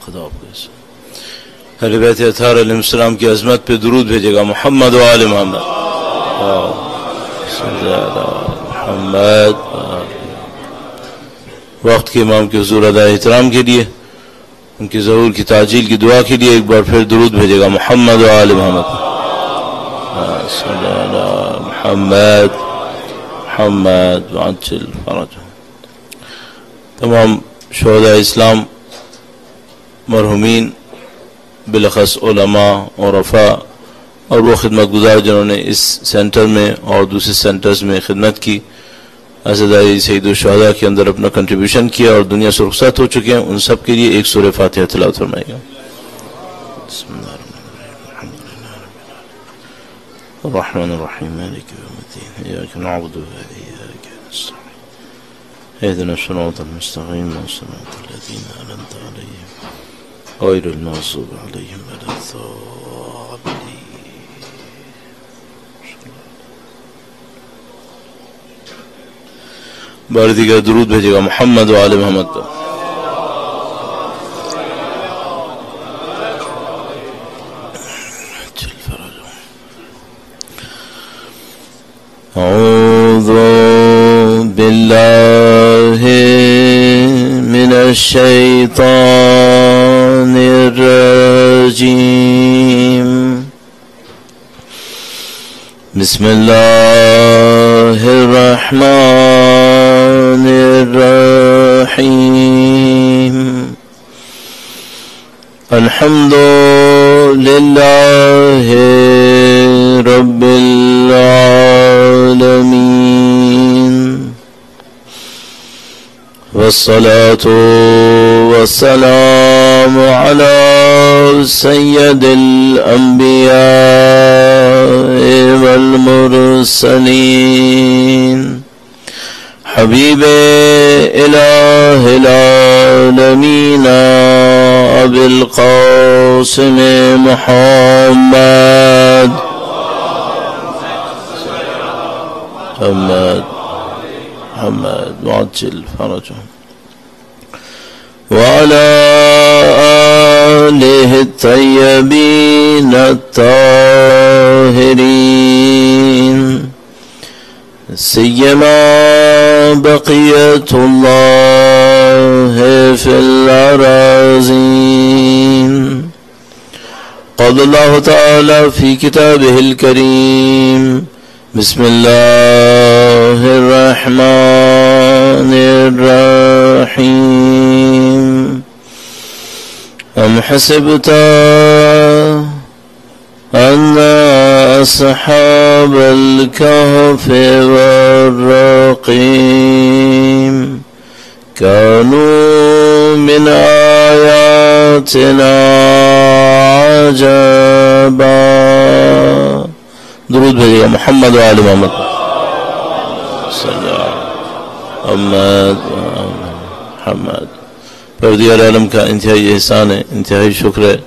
خدا حافظ. اہل بیت اطہار علیہ السلام کی عظمت پہ درود بھیجے گا. محمد و آل محمد محمد. وقت کے امام کے حضور ادائے احترام کے لیے ان کی ظہور کی تعجیل کی دعا کے لیے ایک بار پھر درود بھیجے گا. محمد و آل محمد محمد محمد وعجل فرجہ. تمام شہداء اسلام مرحومین بالاخص علماء اور عرفاء اور وہ خدمت گزار جنہوں نے اس سینٹر میں اور دوسرے سینٹرز میں خدمت کی عزاداری سید الشہداء کے اندر اپنا کنٹریبیوشن کیا اور دنیا سے رخصت ہو چکے ہیں ان سب کے لیے ایک سورہ فاتحہ تلاوت فرمائے گا. بسم اللہ الرحمن الرحیم مالک یوم الدین ایاک نعبد و ایاک نستعین اهدنا الصراط المستقیم صراط الذین انعمت علیہم غیر المغضوب علیہم ولا الضالین. بار دیگر درود بھیجے گا. محمد و آل محمد. اعوذ باللہ من الشیطان الرجیم. بسم اللہ الرحمن الرحیم. الحمد للہ رب العالمین والصلاة والسلام على سید الانبیاء والمرسلین حبیب الہ العالمین ابی القاسم محمد محمد محمد وعجل فرجهم وعلى آله الطيبين الطاهرين سيما بقية الله في الأراضين. قال الله تعالى في كتابه الكريم بسم الله الرحمن الرحيم. أم حسبت أن أصحاب الكهف والرقيم كانوا من آياتنا عجبا. درود بھیجیے گا. محمد و آل محمد. محمد محمد. پروردگار عالم کا انتہائی احسان ہے، انتہائی شکر ہے.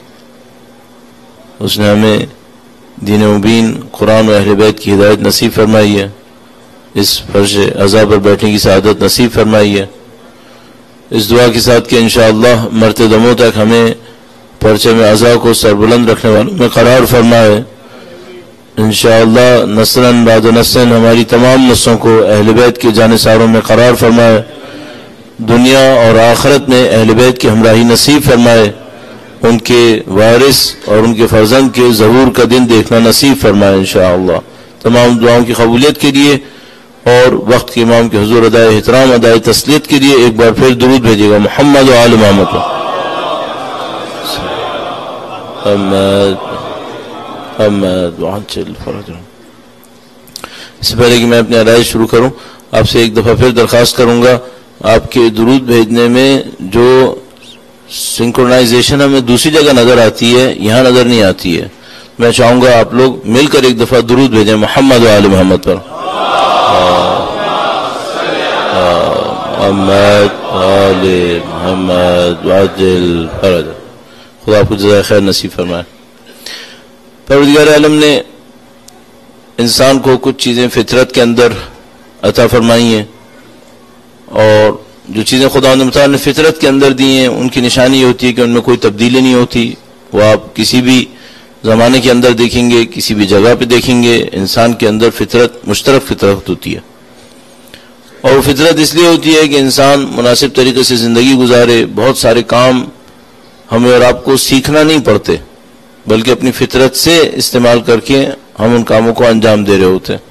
اس نے ہمیں دین مبین قرآن و اہل بیت کی ہدایت نصیب فرمائی ہے. اس فرش عزا پر بیٹھنے کی سعادت نصیب فرمائی ہے. اس دعا کے ساتھ کہ انشاءاللہ مرتے دموں تک ہمیں پرچم عزا کو سربلند رکھنے والوں میں قرار فرمائے. انشاءاللہ نسلاً بعد نسلاً ہماری تمام نسلوں کو اہل بیت کے جانثاروں میں قرار فرمائے. دنیا اور آخرت میں اہل بیت کی ہمراہی نصیب فرمائے. ان کے وارث اور ان کے فرزند کے ظہور کا دن دیکھنا نصیب فرمائے انشاءاللہ. تمام دعاؤں کی قبولیت کے لیے اور وقت کے امام کے حضور ادائے احترام ادائے تسلیت کے لیے ایک بار پھر درود بھیجیے گا. محمد و آل محمد. محمد محمد وعجل فرجهم. اس سے پہلے کہ میں اپنی عرائض شروع کروں آپ سے ایک دفعہ پھر درخواست کروں گا. آپ کے درود بھیجنے میں جو سنکرونائزیشن ہمیں دوسری جگہ نظر آتی ہے یہاں نظر نہیں آتی ہے. میں چاہوں گا آپ لوگ مل کر ایک دفعہ درود بھیجیں محمد و آل محمد پر. محمد آل محمد وعجل فرجہ. خدا آپ کو جزائے خیر نصیب فرمائے. پروردگار عالم نے انسان کو کچھ چیزیں فطرت کے اندر عطا فرمائی ہیں اور جو چیزیں خدا متعال نے فطرت کے اندر دی ہیں ان کی نشانی یہ ہوتی ہے کہ ان میں کوئی تبدیلی نہیں ہوتی. وہ آپ کسی بھی زمانے کے اندر دیکھیں گے, کسی بھی جگہ پہ دیکھیں گے, انسان کے اندر فطرت مشترک فطرت ہوتی ہے. اور وہ فطرت اس لیے ہوتی ہے کہ انسان مناسب طریقے سے زندگی گزارے. بہت سارے کام ہمیں اور آپ کو سیکھنا نہیں پڑتے بلکہ اپنی فطرت سے استعمال کر کے ہم ان کاموں کو انجام دے رہے ہوتے ہیں.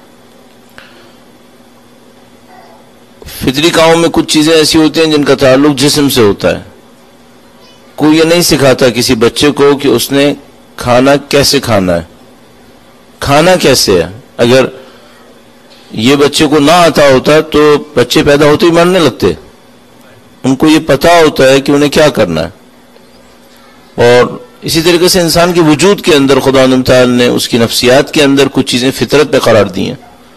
فطری کاموں میں کچھ چیزیں ایسی ہوتی ہیں جن کا تعلق جسم سے ہوتا ہے. کوئی یہ نہیں سکھاتا کسی بچے کو کہ اس نے کھانا کیسے کھانا ہے, کھانا کیسے ہے. اگر یہ بچے کو نہ آتا ہوتا تو بچے پیدا ہوتے ہی مرنے لگتے. ان کو یہ پتا ہوتا ہے کہ انہیں کیا کرنا ہے. اور اسی طریقے سے انسان کے وجود کے اندر خدا تعالی نے اس کی نفسیات کے اندر کچھ چیزیں فطرت پہ قرار دی ہیں.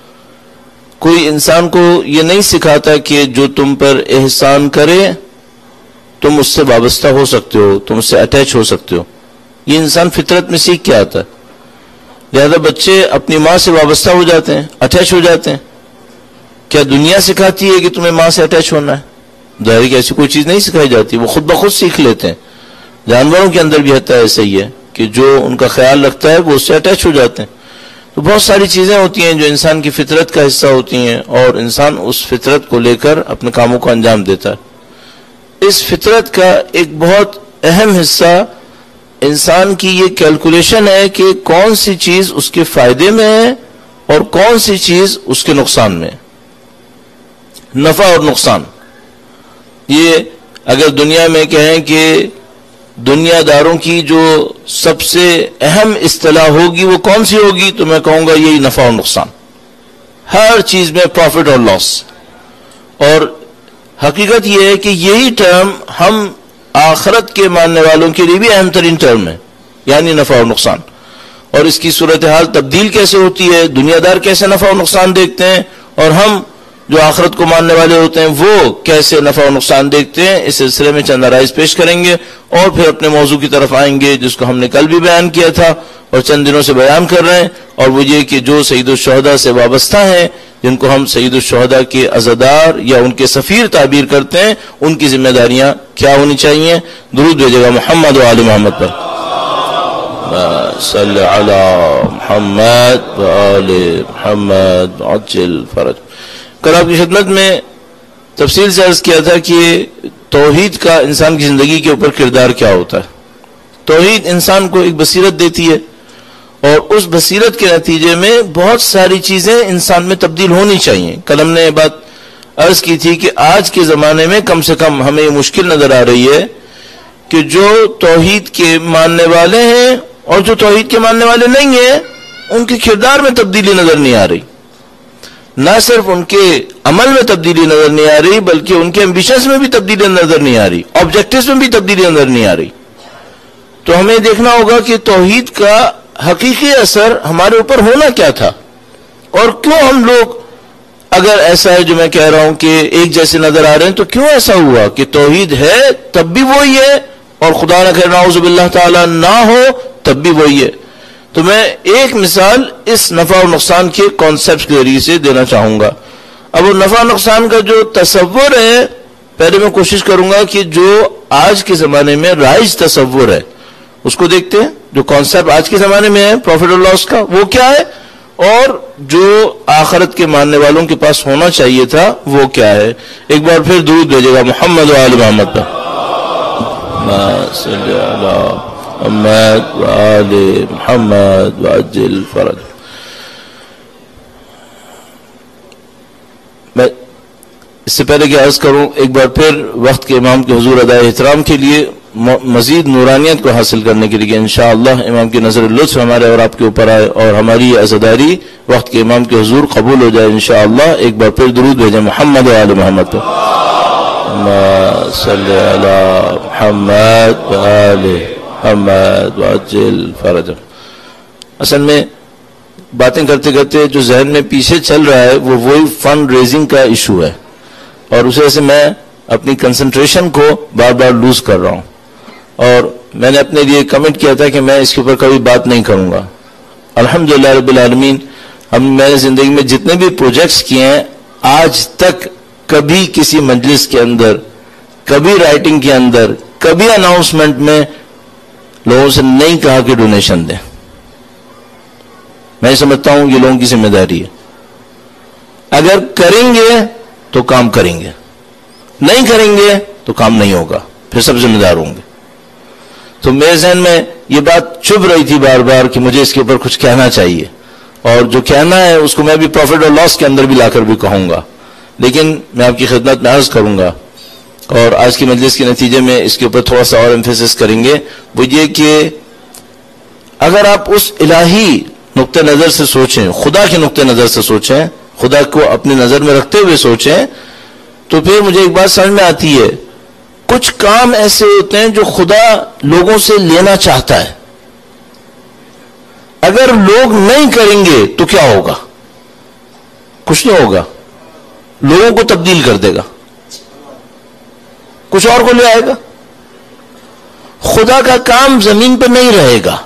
کوئی انسان کو یہ نہیں سکھاتا کہ جو تم پر احسان کرے تم اس سے وابستہ ہو سکتے ہو, تم اس سے اٹیچ ہو سکتے ہو. یہ انسان فطرت میں سیکھ کے آتا ہے. لہذا بچے اپنی ماں سے وابستہ ہو جاتے ہیں, اٹیچ ہو جاتے ہیں. کیا دنیا سکھاتی ہے کہ تمہیں ماں سے اٹیچ ہونا ہے؟ ظاہر کہ ایسی کوئی چیز نہیں سکھائی جاتی, وہ خود بخود سیکھ لیتے ہیں. جانوروں کے اندر بھی ہوتا ہے ایسا ہی ہے کہ جو ان کا خیال رکھتا ہے وہ اس سے اٹیچ ہو جاتے ہیں. تو بہت ساری چیزیں ہوتی ہیں جو انسان کی فطرت کا حصہ ہوتی ہیں اور انسان اس فطرت کو لے کر اپنے کاموں کو انجام دیتا ہے. اس فطرت کا ایک بہت اہم حصہ انسان کی یہ کیلکولیشن ہے کہ کون سی چیز اس کے فائدے میں ہے اور کون سی چیز اس کے نقصان میں ہے. نفع اور نقصان, یہ اگر دنیا میں کہیں کہ دنیا داروں کی جو سب سے اہم اصطلاح ہوگی وہ کون سی ہوگی, تو میں کہوں گا یہی نفع اور نقصان. ہر چیز میں پروفٹ اور لاس. اور حقیقت یہ ہے کہ یہی ٹرم ہم آخرت کے ماننے والوں کے لیے بھی اہم ترین ٹرم ہے, یعنی نفع اور نقصان. اور اس کی صورتحال تبدیل کیسے ہوتی ہے, دنیا دار کیسے نفع اور نقصان دیکھتے ہیں, اور ہم جو آخرت کو ماننے والے ہوتے ہیں وہ کیسے نفع و نقصان دیکھتے ہیں. اس سلسلے میں چند آرائز پیش کریں گے اور پھر اپنے موضوع کی طرف آئیں گے جس کو ہم نے کل بھی بیان کیا تھا اور چند دنوں سے بیان کر رہے ہیں. اور وہ یہ کہ جو سید الشہداء سے وابستہ ہیں, جن کو ہم سید الشہداء کے عزادار یا ان کے سفیر تعبیر کرتے ہیں, ان کی ذمہ داریاں کیا ہونی چاہیے. درود بھیجے گا محمد و آل محمد پر. صلی علی محمد و آل محمد عجل فرج. کل آپ کی خدمت میں تفصیل سے عرض کیا تھا کہ توحید کا انسان کی زندگی کے اوپر کردار کیا ہوتا ہے. توحید انسان کو ایک بصیرت دیتی ہے اور اس بصیرت کے نتیجے میں بہت ساری چیزیں انسان میں تبدیل ہونی چاہیے. کل ہم نے یہ بات عرض کی تھی کہ آج کے زمانے میں کم سے کم ہمیں یہ مشکل نظر آ رہی ہے کہ جو توحید کے ماننے والے ہیں اور جو توحید کے ماننے والے نہیں ہیں ان کے کردار میں تبدیلی نظر نہیں آ رہی. نہ صرف ان کے عمل میں تبدیلی نظر نہیں آ رہی بلکہ ان کے ایمبیشنز میں بھی تبدیلی نظر نہیں آ رہی, آبجیکٹیوز میں بھی تبدیلی نظر نہیں آ رہی. تو ہمیں دیکھنا ہوگا کہ توحید کا حقیقی اثر ہمارے اوپر ہونا کیا تھا اور کیوں ہم لوگ, اگر ایسا ہے جو میں کہہ رہا ہوں کہ ایک جیسے نظر آ رہے ہیں, تو کیوں ایسا ہوا کہ توحید ہے تب بھی وہی ہے اور خدا نہ کرے نعوذ باللہ تعالی نہ ہو تب بھی وہی ہے. تو میں ایک مثال اس نفع و نقصان کے کانسیپٹ کے ذریعے سے دینا چاہوں گا. اب وہ نفع و نقصان کا جو تصور ہے, پہلے میں کوشش کروں گا کہ جو آج کے زمانے میں رائج تصور ہے اس کو دیکھتے ہیں. جو کانسیپٹ آج کے زمانے میں ہے پروفٹ اور لاس کا, وہ کیا ہے, اور جو آخرت کے ماننے والوں کے پاس ہونا چاہیے تھا وہ کیا ہے. ایک بار پھر درود بھیجے گا محمد و آل محمد پر. صلی اللہ محمد و آل محمد وعجل فرج. میں اس سے پہلے کہ عرض کروں ایک بار پھر وقت کے امام کے حضور ادائے احترام کے لیے, مزید نورانیت کو حاصل کرنے کے لیے انشاءاللہ امام کی نظر لطف ہمارے اور آپ کے اوپر آئے اور ہماری یہ عزاداری وقت کے امام کے حضور قبول ہو جائے انشاءاللہ. ایک بار پھر درود بھیجیں محمد و آل محمد پر. صلی علی محمد و آل محمد وعجل فرج. اصل میں باتیں کرتے کرتے جو ذہن میں پیچھے چل رہا ہے وہ وہی فنڈ ریزنگ کا ایشو ہے اور اس وجہ سے میں اپنی کنسنٹریشن کو بار بار لوز کر رہا ہوں. اور میں نے اپنے لیے کمنٹ کیا تھا کہ میں اس کے اوپر کبھی بات نہیں کروں گا. الحمدللہ رب العالمین, میں نے زندگی میں جتنے بھی پروجیکٹس کیے ہیں آج تک کبھی کسی مجلس کے اندر، کبھی رائٹنگ کے اندر، کبھی اناؤنسمنٹ میں لوگوں سے نہیں کہا کہ ڈونیشن دیں. میں سمجھتا ہوں یہ لوگوں کی ذمہ داری ہے. اگر کریں گے تو کام کریں گے، نہیں کریں گے تو کام نہیں ہوگا، پھر سب ذمہ دار ہوں گے. تو میرے ذہن میں یہ بات چبھ رہی تھی بار بار کہ مجھے اس کے اوپر کچھ کہنا چاہیے، اور جو کہنا ہے اس کو میں بھی پروفٹ اور لاس کے اندر بھی لا کر بھی کہوں گا، لیکن میں آپ کی خدمت میں عرض کروں گا اور آج کی مجلس کے نتیجے میں اس کے اوپر تھوڑا سا اور ایمفیسس کریں گے. وہ یہ کہ اگر آپ اس الہی نقطہ نظر سے سوچیں، خدا کے نقطہ نظر سے سوچیں، خدا کو اپنی نظر میں رکھتے ہوئے سوچیں، تو پھر مجھے ایک بات سمجھ میں آتی ہے، کچھ کام ایسے ہوتے ہیں جو خدا لوگوں سے لینا چاہتا ہے. اگر لوگ نہیں کریں گے تو کیا ہوگا؟ کچھ نہیں ہوگا، لوگوں کو تبدیل کر دے گا، کچھ اور کو لے آئے گا. خدا کا کام زمین پہ نہیں رہے گا.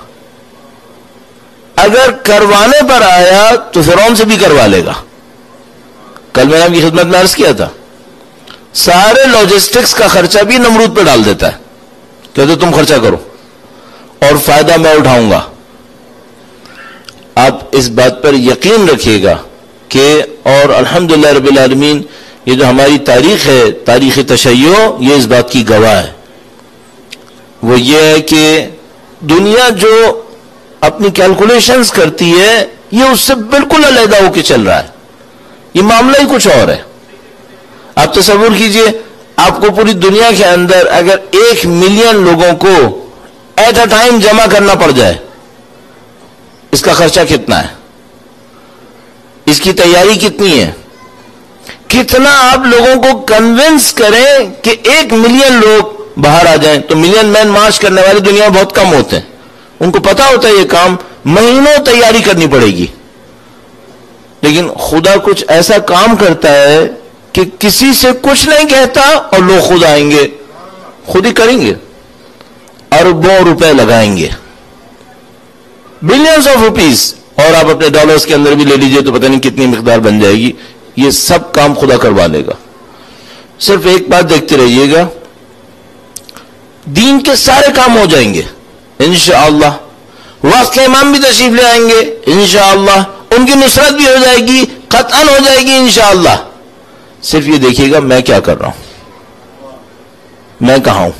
اگر کروانے پر آیا تو فرعون سے بھی کروا لے گا. کل میں نے آپ کی خدمت میں عرض کیا تھا، سارے لاجسٹکس کا خرچہ بھی نمرود پہ ڈال دیتا ہے، کہتے تم خرچہ کرو اور فائدہ میں اٹھاؤں گا. آپ اس بات پر یقین رکھیے گا کہ، اور الحمدللہ رب العالمین، یہ جو ہماری تاریخ ہے، تاریخ تشیع، یہ اس بات کی گواہ ہے. وہ یہ ہے کہ دنیا جو اپنی کیلکولیشنز کرتی ہے یہ اس سے بالکل علیحدہ ہو کے چل رہا ہے. یہ معاملہ ہی کچھ اور ہے. آپ تصور کیجئے، آپ کو پوری دنیا کے اندر اگر 1 ملین لوگوں کو ایٹ اے ٹائم جمع کرنا پڑ جائے، اس کا خرچہ کتنا ہے؟ اس کی تیاری کتنی ہے؟ کتنا آپ لوگوں کو کنونس کریں کہ 1 ملین لوگ باہر آ جائیں؟ تو ملین مین مارچ کرنے والے دنیا میں بہت کم ہوتے ہیں. ان کو پتا ہوتا ہے یہ کام مہینوں تیاری کرنی پڑے گی. لیکن خدا کچھ ایسا کام کرتا ہے کہ کسی سے کچھ نہیں کہتا اور لوگ خود آئیں گے، خود ہی کریں گے، اربوں روپے لگائیں گے، بلینز آف روپیز. اور آپ اپنے ڈالرز کے اندر بھی لے لیجئے تو پتہ نہیں کتنی مقدار بن جائے گی. یہ سب کام خدا کروا لے گا. صرف ایک بات دیکھتے رہیے گا، دین کے سارے کام ہو جائیں گے انشاءاللہ. وقت کے امام بھی تشریف لے آئیں گے انشاءاللہ، ان کی نصرت بھی ہو جائے گی، قطعاً ہو جائے گی انشاءاللہ. صرف یہ دیکھیے گا میں کیا کر رہا ہوں، میں کہاں ہوں.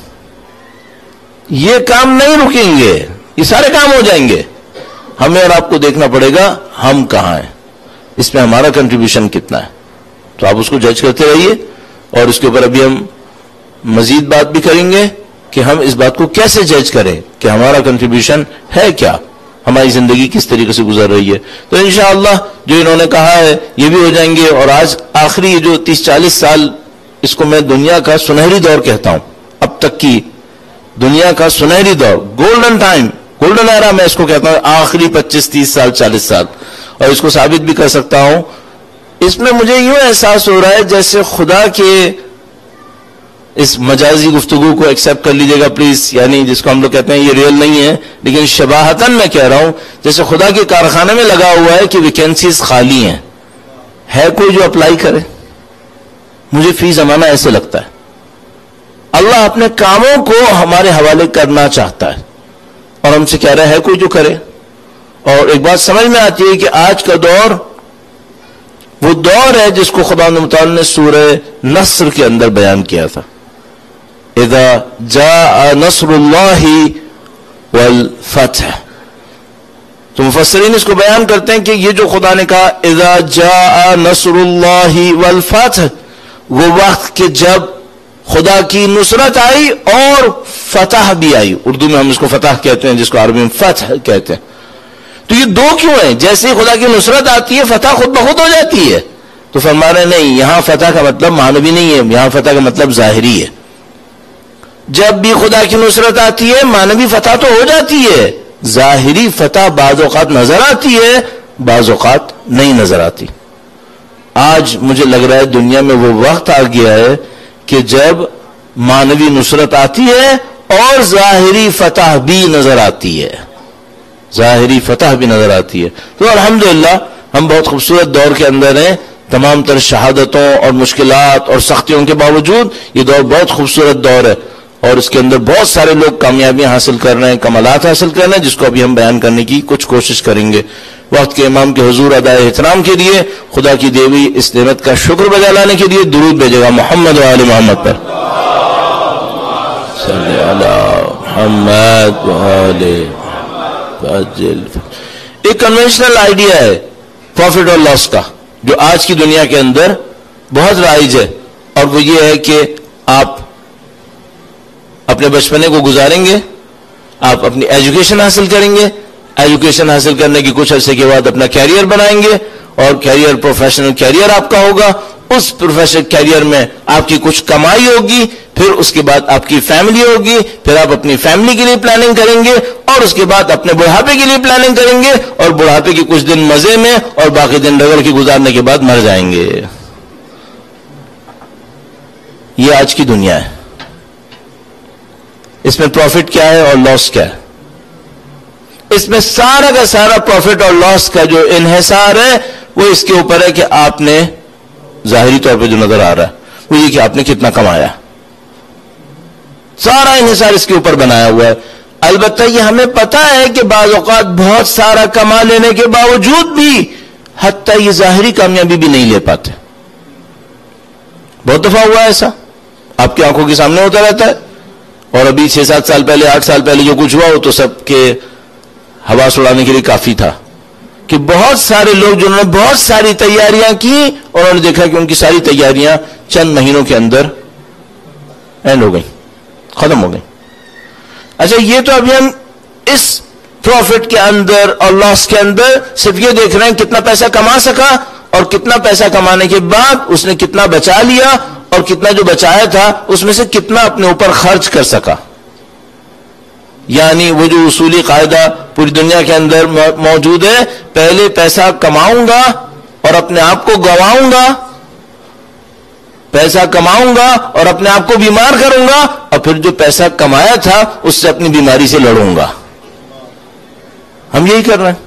یہ کام نہیں رکیں گے، یہ سارے کام ہو جائیں گے. ہمیں اور آپ کو دیکھنا پڑے گا ہم کہاں ہیں، اس میں ہمارا کنٹریبیوشن کتنا ہے. تو آپ اس کو جج کرتے رہیے، اور اس کے اوپر ابھی ہم مزید بات بھی کریں گے کہ ہم اس بات کو کیسے جج کریں کہ ہمارا کنٹریبیوشن ہے کیا، ہماری زندگی کس طریقے سے گزر رہی ہے. تو انشاءاللہ جو انہوں نے کہا ہے یہ بھی ہو جائیں گے. اور آج آخری جو 30-40 سال، اس کو میں دنیا کا سنہری دور کہتا ہوں، اب تک کی دنیا کا سنہری دور، گولڈن ٹائم، گولڈن ایرا میں اس کو کہتا ہوں. آخری 25-30 سال 40 سال، اور اس کو ثابت بھی کر سکتا ہوں. اس میں مجھے یوں احساس ہو رہا ہے جیسے خدا کے، اس مجازی گفتگو کو ایکسیپٹ کر لیجئے گا پلیز، یعنی جس کو ہم لوگ کہتے ہیں یہ ریئل نہیں ہے لیکن شباہتاً میں کہہ رہا ہوں، جیسے خدا کے کارخانے میں لگا ہوا ہے کہ ویکینسیز خالی ہیں، ہے کوئی جو اپلائی کرے. مجھے فی زمانہ ایسے لگتا ہے اللہ اپنے کاموں کو ہمارے حوالے کرنا چاہتا ہے اور ہم سے کہہ رہا ہے کوئی جو کرے. اور ایک بات سمجھ میں آتی ہے کہ آج کا دور وہ دور ہے جس کو خدا متعال نے سورہ نصر کے اندر بیان کیا تھا، اذا جاء نصر اللہ والفتح. تو مفسرین اس کو بیان کرتے ہیں کہ یہ جو خدا نے کہا اذا جاء نصر اللہ والفتح، وہ وقت کہ جب خدا کی نصرت آئی اور فتح بھی آئی. اردو میں ہم اس کو فتح کہتے ہیں، جس کو عربی میں فتح کہتے ہیں. تو یہ دو کیوں ہیں؟ جیسے ہی خدا کی نصرت آتی ہے فتح خود بخود ہو جاتی ہے. تو فرما رہے نہیں، یہاں فتح کا مطلب معنوی نہیں ہے، یہاں فتح کا مطلب ظاہری ہے. جب بھی خدا کی نصرت آتی ہے معنوی فتح تو ہو جاتی ہے، ظاہری فتح بعض اوقات نظر آتی ہے، بعض اوقات نہیں نظر آتی. آج مجھے لگ رہا ہے دنیا میں وہ وقت آ گیا ہے کہ جب معنوی نصرت آتی ہے اور ظاہری فتح بھی نظر آتی ہے، ظاہری فتح بھی نظر آتی ہے. تو الحمدللہ ہم بہت خوبصورت دور کے اندر ہیں. تمام تر شہادتوں اور مشکلات اور سختیوں کے باوجود یہ دور بہت خوبصورت دور ہے، اور اس کے اندر بہت سارے لوگ کامیابیاں حاصل کر رہے ہیں، کمالات حاصل کر رہے ہیں، جس کو ابھی ہم بیان کرنے کی کچھ کوشش کریں گے۔ وقت کے امام کے حضور ادائے احترام کے لیے خدا کی دی ہوئی اس نعمت کا شکر بجا لانے کے لیے درود بھیجے گا محمد و آل محمد پر۔ صلی علی محمد و آل محمد۔ ایک کنونشنل آئیڈیا ہے پروفٹ اور لاس کا، جو آج کی دنیا کے اندر بہت رائج ہے، اور وہ یہ ہے کہ آپ اپنے بچپنے کو گزاریں گے، آپ اپنی ایجوکیشن حاصل کریں گے، ایجوکیشن حاصل کرنے کی کچھ عرصے کے بعد اپنا کیریئر بنائیں گے، اور کیریئر پروفیشنل کیریئر آپ کا ہوگا، اس پروفیشنل کیریئر میں آپ کی کچھ کمائی ہوگی، پھر اس کے بعد آپ کی فیملی ہوگی، پھر آپ اپنی فیملی کے لیے پلاننگ کریں گے، اور اس کے بعد اپنے بڑھاپے کے لیے پلاننگ کریں گے، اور بڑھاپے کے کچھ دن مزے میں اور باقی دن رگڑ کے گزارنے کے بعد مر جائیں گے۔ یہ آج کی دنیا ہے۔ اس میں پروفٹ کیا ہے اور لاس کیا ہے؟ اس میں سارا کا سارا پروفٹ اور لاس کا جو انحصار ہے وہ اس کے اوپر ہے کہ آپ نے ظاہری طور پہ جو نظر آ رہا ہے وہ یہ کہ آپ نے کتنا کمایا، سارا انحصار اس کے اوپر بنایا ہوا ہے۔ البتہ یہ ہمیں پتا ہے کہ بعض اوقات بہت سارا کما لینے کے باوجود بھی حتیٰ یہ ظاہری کامیابی بھی نہیں لے پاتے۔ بہت دفعہ ہوا ہے ایسا، آپ کی آنکھوں کے سامنے ہوتا رہتا ہے، اور ابھی 6-7 سال پہلے 8 سال پہلے جو کچھ ہوا وہ تو سب کے حواس اڑانے کے لیے کافی تھا، کہ بہت سارے لوگ جنہوں نے بہت ساری تیاریاں کی اور انہوں نے دیکھا کہ ان کی ساری تیاریاں چند مہینوں کے اندر اینڈ ہو گئیں، ختم ہو گئیں۔ اچھا، یہ تو ابھی ہم اس پروفٹ کے اندر اور لاس کے اندر صرف یہ دیکھ رہے ہیں کتنا پیسہ کما سکا، اور کتنا پیسہ کمانے کے بعد اس نے کتنا بچا لیا، اور کتنا جو بچایا تھا اس میں سے کتنا اپنے اوپر خرچ کر سکا۔ یعنی وہ جو اصولی قاعدہ پوری دنیا کے اندر موجود ہے، پہلے پیسہ کماؤں گا اور اپنے آپ کو گواؤں گا، پیسہ کماؤں گا اور اپنے آپ کو بیمار کروں گا، اور پھر جو پیسہ کمایا تھا اس سے اپنی بیماری سے لڑوں گا۔ ہم یہی کر رہے ہیں۔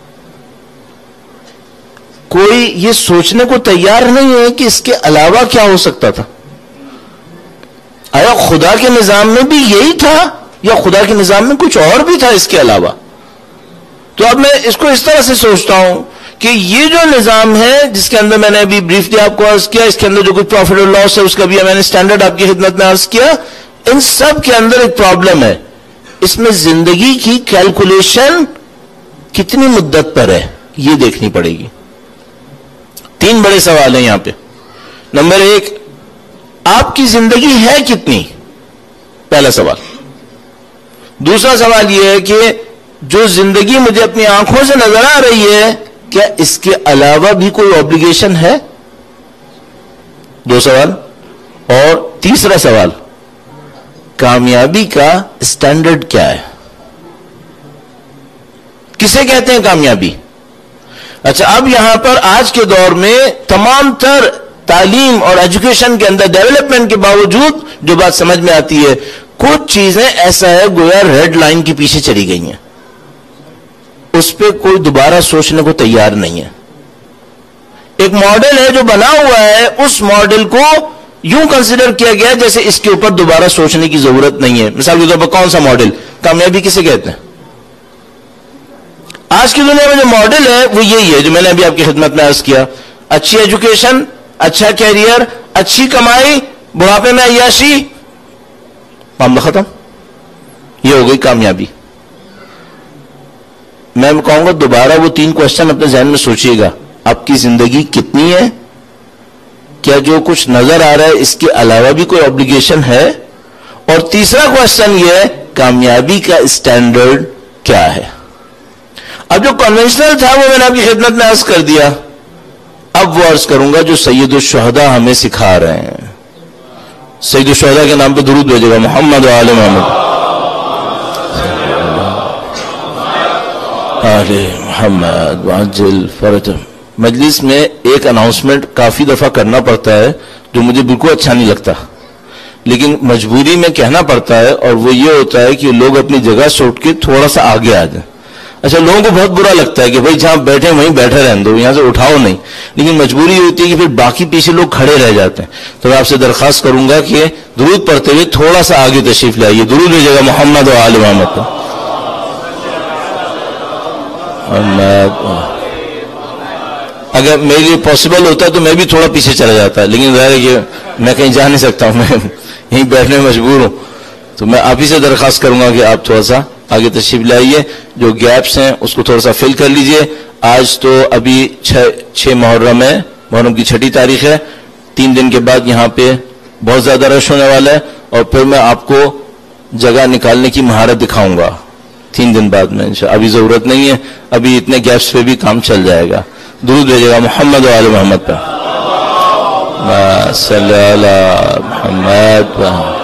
کوئی یہ سوچنے کو تیار نہیں ہے کہ اس کے علاوہ کیا ہو سکتا تھا۔ آیا خدا کے نظام میں بھی یہی تھا، یا خدا کے نظام میں کچھ اور بھی تھا اس کے علاوہ؟ تو اب میں اس کو اس طرح سے سوچتا ہوں کہ یہ جو نظام ہے جس کے اندر میں نے ابھی بریفلی آپ کو عرض کیا، اس کے اندر جو کچھ پروفٹ اور لاس ہے اس کا بھی میں نے سٹینڈرڈ آپ کی خدمت میں عرض کیا، ان سب کے اندر ایک پرابلم ہے۔ اس میں زندگی کی کیلکولیشن کتنی مدت پر ہے یہ دیکھنی پڑے گی۔ 3 بڑے سوال ہیں یہاں پہ۔ نمبر 1، آپ کی زندگی ہے کتنی؟ پہلا سوال۔ دوسرا سوال یہ ہے کہ جو زندگی مجھے اپنی آنکھوں سے نظر آ رہی ہے، کیا اس کے علاوہ بھی کوئی اوبلیگیشن ہے؟ 2 سوال۔ اور تیسرا سوال، کامیابی کا اسٹینڈرڈ کیا ہے؟ کسے کہتے ہیں کامیابی؟ اچھا، اب یہاں پر آج کے دور میں تمام تر تعلیم اور ایجوکیشن کے اندر ڈیولپمنٹ کے باوجود جو بات سمجھ میں آتی ہے، کچھ چیزیں ایسا ہے گویا ریڈ لائن کے پیچھے چلی گئی ہیں، اس پہ کوئی دوبارہ سوچنے کو تیار نہیں ہے۔ ایک ماڈل ہے جو بنا ہوا ہے، اس ماڈل کو یوں کنسیڈر کیا گیا جیسے اس کے اوپر دوبارہ سوچنے کی ضرورت نہیں ہے۔ مثال کے طور پر کون سا ماڈل؟ کامیابی کسے کہتے ہیں؟ آج کی دنیا میں جو ماڈل ہے وہ یہی ہے جو میں نے ابھی آپ کی خدمت میں عرض کیا۔ اچھی ایجوکیشن، اچھا کیریئر، اچھی کمائی، بڑھاپے میں عیاشی، معاملہ ختم۔ یہ ہو گئی کامیابی۔ میں کہوں گا دوبارہ وہ 3 کوشچن اپنے ذہن میں سوچئے گا۔ آپ کی زندگی کتنی ہے؟ کیا جو کچھ نظر آ رہا ہے اس کے علاوہ بھی کوئی اوبلیگیشن ہے؟ اور تیسرا کوشچن یہ ہے، کامیابی کا اسٹینڈرڈ کیا ہے؟ اب جو کنونشنل تھا وہ میں نے آپ کی خدمت میں عرض کر دیا، اب وہ عرض کروں گا جو سید الشہداء ہمیں سکھا رہے ہیں۔ سید الشہداء کے نام پہ درود بھیجے گا محمد و آل محمد۔ آل محمد وعجل فرجهم۔ مجلس میں ایک اناؤنسمنٹ کافی دفعہ کرنا پڑتا ہے جو مجھے بالکل اچھا نہیں لگتا، لیکن مجبوری میں کہنا پڑتا ہے، اور وہ یہ ہوتا ہے کہ لوگ اپنی جگہ سے اٹھ کے تھوڑا سا آگے آ جائیں۔ اچھا لوگوں کو بہت برا لگتا ہے کہ بھائی جہاں بیٹھے وہیں بیٹھے رہنے دو, یہاں سے اٹھاؤ نہیں, لیکن مجبوری ہوتی ہے کہ پھر باقی پیچھے لوگ کھڑے رہ جاتے ہیں. تو میں آپ سے درخواست کروں گا کہ درود پڑھتے ہوئے تھوڑا سا آگے تشریف لائیے. درود بھیجیے گا محمد و آل محمد. اگر میرے لیے پاسبل ہوتا تو میں بھی تھوڑا پیچھے چلا جاتا, لیکن ظاہر ہے کہ میں کہیں جا نہیں سکتا ہوں, میں یہیں بیٹھنے میں مجبور ہوں. تو میں آپ ہی سے درخواست کروں گا کہ آپ تھوڑا سا آگے تشریف لائیے, جو گیپس ہیں اس کو تھوڑا سا فل کر لیجئے. آج تو ابھی 6 محرم ہے, محرم کی 6 تاریخ ہے. 3 دن کے بعد یہاں پہ بہت زیادہ رش ہونے والا ہے, اور پھر میں آپ کو جگہ نکالنے کی مہارت دکھاؤں گا 3 دن بعد میں انشاءاللہ. ابھی ضرورت نہیں ہے, ابھی اتنے گیپس پہ بھی کام چل جائے گا. درود بھیجے گا محمد و آل محمد پہ. صلی اللہ محمد.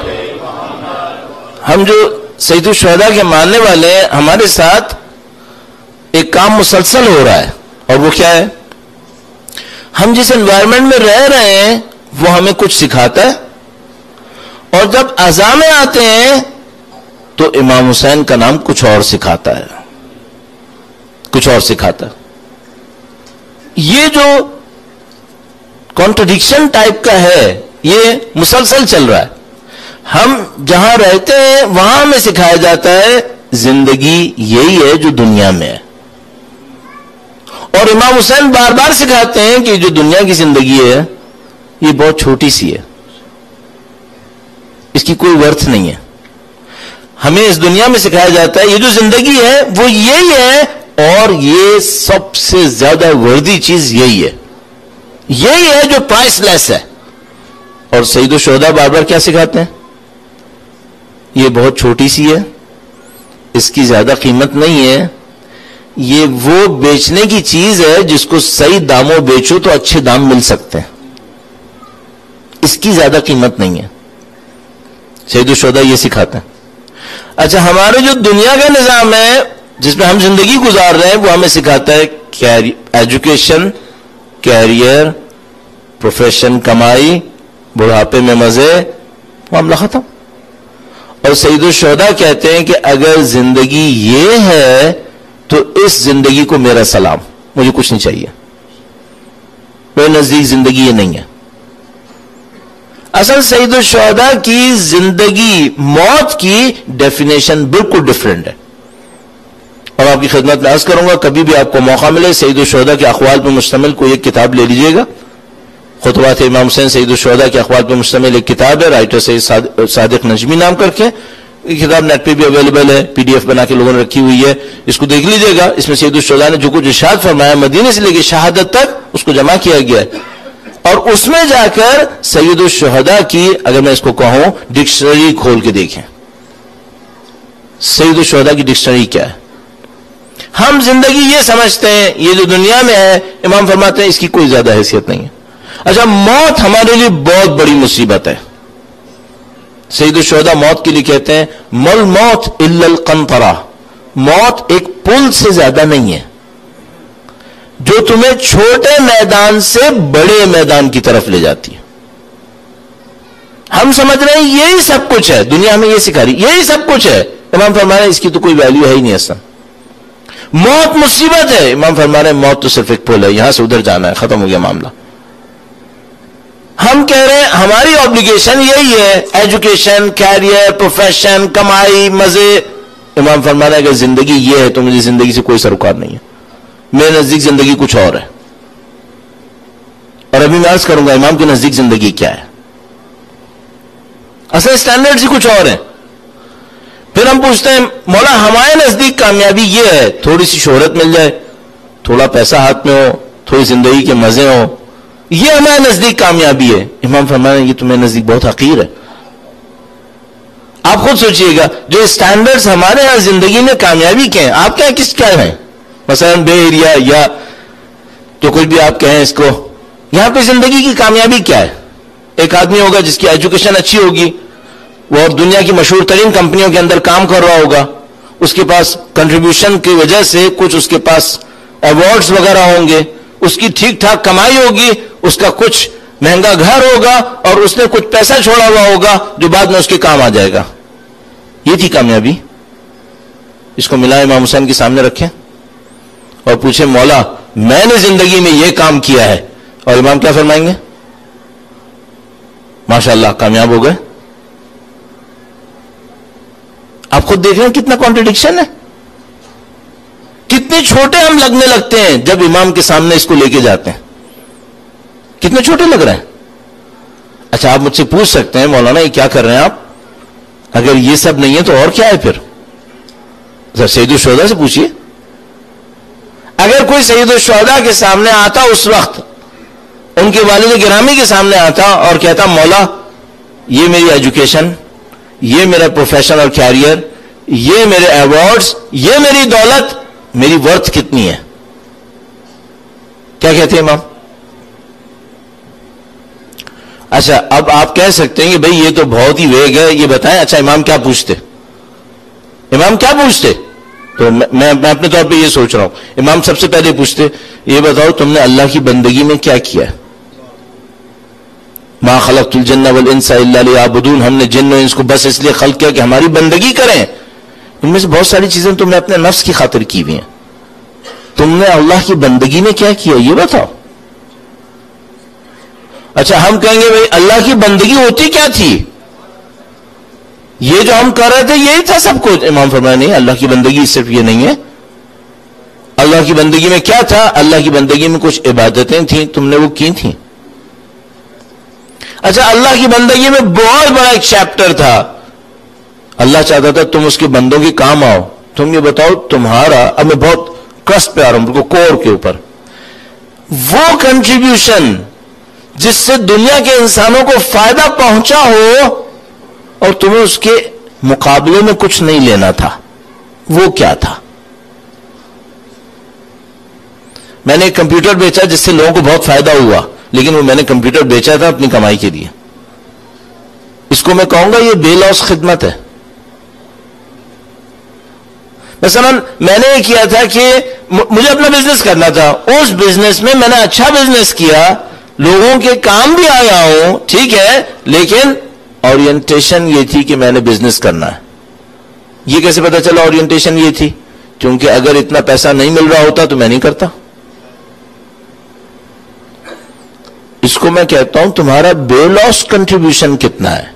ہم جو سید الشہداء کے ماننے والے ہیں, ہمارے ساتھ ایک کام مسلسل ہو رہا ہے, اور وہ کیا ہے؟ ہم جس انوائرمنٹ میں رہ رہے ہیں وہ ہمیں کچھ سکھاتا ہے, اور جب عزا میں آتے ہیں تو امام حسین کا نام کچھ اور سکھاتا ہے, کچھ اور سکھاتا ہے. یہ جو کانٹرڈکشن ٹائپ کا ہے یہ مسلسل چل رہا ہے. ہم جہاں رہتے ہیں وہاں ہمیں سکھایا جاتا ہے زندگی یہی ہے جو دنیا میں ہے, اور امام حسین بار بار سکھاتے ہیں کہ جو دنیا کی زندگی ہے یہ بہت چھوٹی سی ہے, اس کی کوئی ورتھ نہیں ہے. ہمیں اس دنیا میں سکھایا جاتا ہے یہ جو زندگی ہے وہ یہی ہے, اور یہ سب سے زیادہ وردی چیز یہی ہے, یہی ہے جو پرائس لیس ہے. اور سید الشہداء بار بار کیا سکھاتے ہیں؟ یہ بہت چھوٹی سی ہے, اس کی زیادہ قیمت نہیں ہے, یہ وہ بیچنے کی چیز ہے جس کو صحیح داموں بیچو تو اچھے دام مل سکتے ہیں, اس کی زیادہ قیمت نہیں ہے. سید الشہداء یہ سکھاتے ہیں. اچھا ہمارے جو دنیا کا نظام ہے جس میں ہم زندگی گزار رہے ہیں وہ ہمیں سکھاتا ہے ایجوکیشن, کیریئر, پروفیشن, کمائی, بڑھاپے میں مزے, معاملہ ختم. اور سید الشہداء کہتے ہیں کہ اگر زندگی یہ ہے تو اس زندگی کو میرا سلام, مجھے کچھ نہیں چاہیے, میرے نزدیک زندگی یہ نہیں ہے. اصل سید الشہداء کی زندگی موت کی ڈیفینیشن بالکل ڈیفرنٹ ہے. اور آپ کی خدمت میں عرض کروں گا, کبھی بھی آپ کو موقع ملے سید الشہداء کے اقوال پر مشتمل کوئی ایک کتاب لے لیجئے گا. خطبات امام حسین سید الشہداء کے اقوال پر مشتمل ایک کتاب ہے, رائٹر سید صادق نجمی نام کر کے. یہ کتاب نیٹ پہ بھی اویلیبل ہے, PDF بنا کے لوگوں نے رکھی ہوئی ہے, اس کو دیکھ لیجئے گا. اس میں سید الشہداء نے جو کچھ ارشاد فرمایا مدینے سے لے کے شہادت تک اس کو جمع کیا گیا ہے, اور اس میں جا کر سید الشہداء کی اگر میں اس کو کہوں ڈکشنری کھول کے دیکھیں, سید الشہداء کی ڈکشنری کیا ہے. ہم زندگی یہ سمجھتے ہیں یہ جو دنیا میں ہے, امام فرماتے ہیں اس کی کوئی زیادہ حیثیت نہیں ہے. اچھا موت ہمارے لیے بہت بڑی مصیبت ہے. سید الشہداء موت کے لیے کہتے ہیں مل موت الا القنطرہ, موت ایک پل سے زیادہ نہیں ہے جو تمہیں چھوٹے میدان سے بڑے میدان کی طرف لے جاتی ہے. ہم سمجھ رہے ہیں یہی سب کچھ ہے, دنیا ہمیں یہ سکھا رہی یہی سب کچھ ہے. امام فرما رہے ہیں اس کی تو کوئی ویلیو ہے ہی نہیں اصلا. موت مصیبت ہے, امام فرما رہے ہیں موت تو صرف ایک پل ہے, یہاں سے ادھر جانا ہے, ختم ہو گیا معاملہ. ہم کہہ رہے ہیں ہماری obligation یہی ہے, ایجوکیشن, کیریئر, پروفیشن, کمائی, مزے. امام فرما رہے ہیں اگر زندگی یہ ہے تو مجھے زندگی سے کوئی سروکار نہیں ہے, میرے نزدیک زندگی کچھ اور ہے. اور ابھی میں عرض کروں گا امام کے نزدیک زندگی کیا ہے. اصل اسٹینڈرڈ ہی کچھ اور ہیں. پھر ہم پوچھتے ہیں مولا ہمارے نزدیک کامیابی یہ ہے تھوڑی سی شہرت مل جائے, تھوڑا پیسہ ہاتھ میں ہو, تھوڑی زندگی کے مزے ہوں, یہ ہمارے نزدیک کامیابی ہے. امام فرما رہے ہیں یہ تمہیں نزدیک بہت حقیر ہے. آپ خود سوچئے گا جو اسٹینڈرڈز ہمارے یہاں زندگی میں کامیابی کے ہیں, آپ کیا کس کیا ہیں؟ مثلا بے ایریا یا جو کچھ بھی آپ کہیں اس کو, یہاں پہ زندگی کی کامیابی کیا ہے؟ ایک آدمی ہوگا جس کی ایجوکیشن اچھی ہوگی, وہ دنیا کی مشہور ترین کمپنیوں کے اندر کام کر رہا ہوگا, اس کے پاس کنٹریبیوشن کی وجہ سے کچھ اس کے پاس ایوارڈز وغیرہ ہوں گے, اس کی ٹھیک ٹھاک کمائی ہوگی, اس کا کچھ مہنگا گھر ہوگا, اور اس نے کچھ پیسہ چھوڑا ہوا ہوگا جو بعد میں اس کے کام آ جائے گا. یہ تھی کامیابی. اس کو ملا امام حسین کے سامنے رکھیں, اور پوچھیں مولا میں نے زندگی میں یہ کام کیا ہے، اور امام کیا فرمائیں گے؟ ماشاءاللہ کامیاب ہو گئے. آپ خود دیکھ رہے ہیں کتنا کانٹرڈکشن ہے. کتنے چھوٹے ہم لگنے لگتے ہیں جب امام کے سامنے اس کو لے کے جاتے ہیں. کتنے چھوٹے لگ رہے ہیں. اچھا آپ مجھ سے پوچھ سکتے ہیں مولانا یہ کیا کر رہے ہیں آپ؟ اگر یہ سب نہیں ہے تو اور کیا ہے پھر؟ سید الشہداء سے پوچھئے. اگر کوئی سید الشہداء کے سامنے آتا اس وقت، ان کے والد گرامی کے سامنے آتا اور کہتا مولا یہ میری ایجوکیشن، یہ میرا پروفیشن اور کیریئر، یہ میرے ایوارڈز، یہ میری دولت، میری ورتھ کتنی ہے، کیا کہتے ہیں امام؟ اچھا اب آپ کہہ سکتے ہیں کہ بھئی یہ تو بہت ہی ویگ ہے، یہ بتائیں. اچھا امام کیا پوچھتے؟ امام کیا پوچھتے؟ تو میں اپنے طور پہ یہ سوچ رہا ہوں، امام سب سے پہلے پوچھتے یہ بتاؤ تم نے اللہ کی بندگی میں کیا کیا ہے؟ ما خلقت الجن والانس الا لیعبدون، ہم نے جن و انس کو بس اس لیے خلق کیا کہ ہماری بندگی کریں. ان میں سے بہت ساری چیزیں تم نے اپنے نفس کی خاطر کی ہوئی ہیں. تم نے اللہ کی بندگی میں کیا کیا یہ بتاؤ. اچھا ہم کہیں گے بھئی اللہ کی بندگی ہوتی کیا تھی؟ یہ جو ہم کر رہے تھے یہی تھا سب کچھ. امام فرمایا نہیں، اللہ کی بندگی صرف یہ نہیں ہے. اللہ کی بندگی میں کیا تھا؟ اللہ کی بندگی میں کچھ عبادتیں تھیں، تم نے وہ کی تھیں. اچھا اللہ کی بندگی میں بہت بڑا ایک چیپٹر تھا، اللہ چاہتا تھا تم اس کے بندوں کے کام آؤ. تم یہ بتاؤ تمہارا، اب میں بہت کرسٹ پہ آ رہا ہوں، کور کے اوپر، وہ کنٹریبیوشن جس سے دنیا کے انسانوں کو فائدہ پہنچا ہو اور تمہیں اس کے مقابلے میں کچھ نہیں لینا تھا، وہ کیا تھا؟ میں نے ایک کمپیوٹر بیچا جس سے لوگوں کو بہت فائدہ ہوا، لیکن وہ میں نے کمپیوٹر بیچا تھا اپنی کمائی کے لیے. اس کو میں کہوں گا یہ بے لوس خدمت ہے. مثلا میں نے یہ کیا تھا کہ مجھے اپنا بزنس کرنا تھا، اس بزنس میں میں نے اچھا بزنس کیا، لوگوں کے کام بھی آیا ہوں، ٹھیک ہے، لیکن اورینٹیشن یہ تھی کہ میں نے بزنس کرنا ہے. یہ کیسے پتا چلا اورینٹیشن یہ تھی؟ کیونکہ اگر اتنا پیسہ نہیں مل رہا ہوتا تو میں نہیں کرتا. اس کو میں کہتا ہوں تمہارا بے لوس کنٹریبیوشن کتنا ہے؟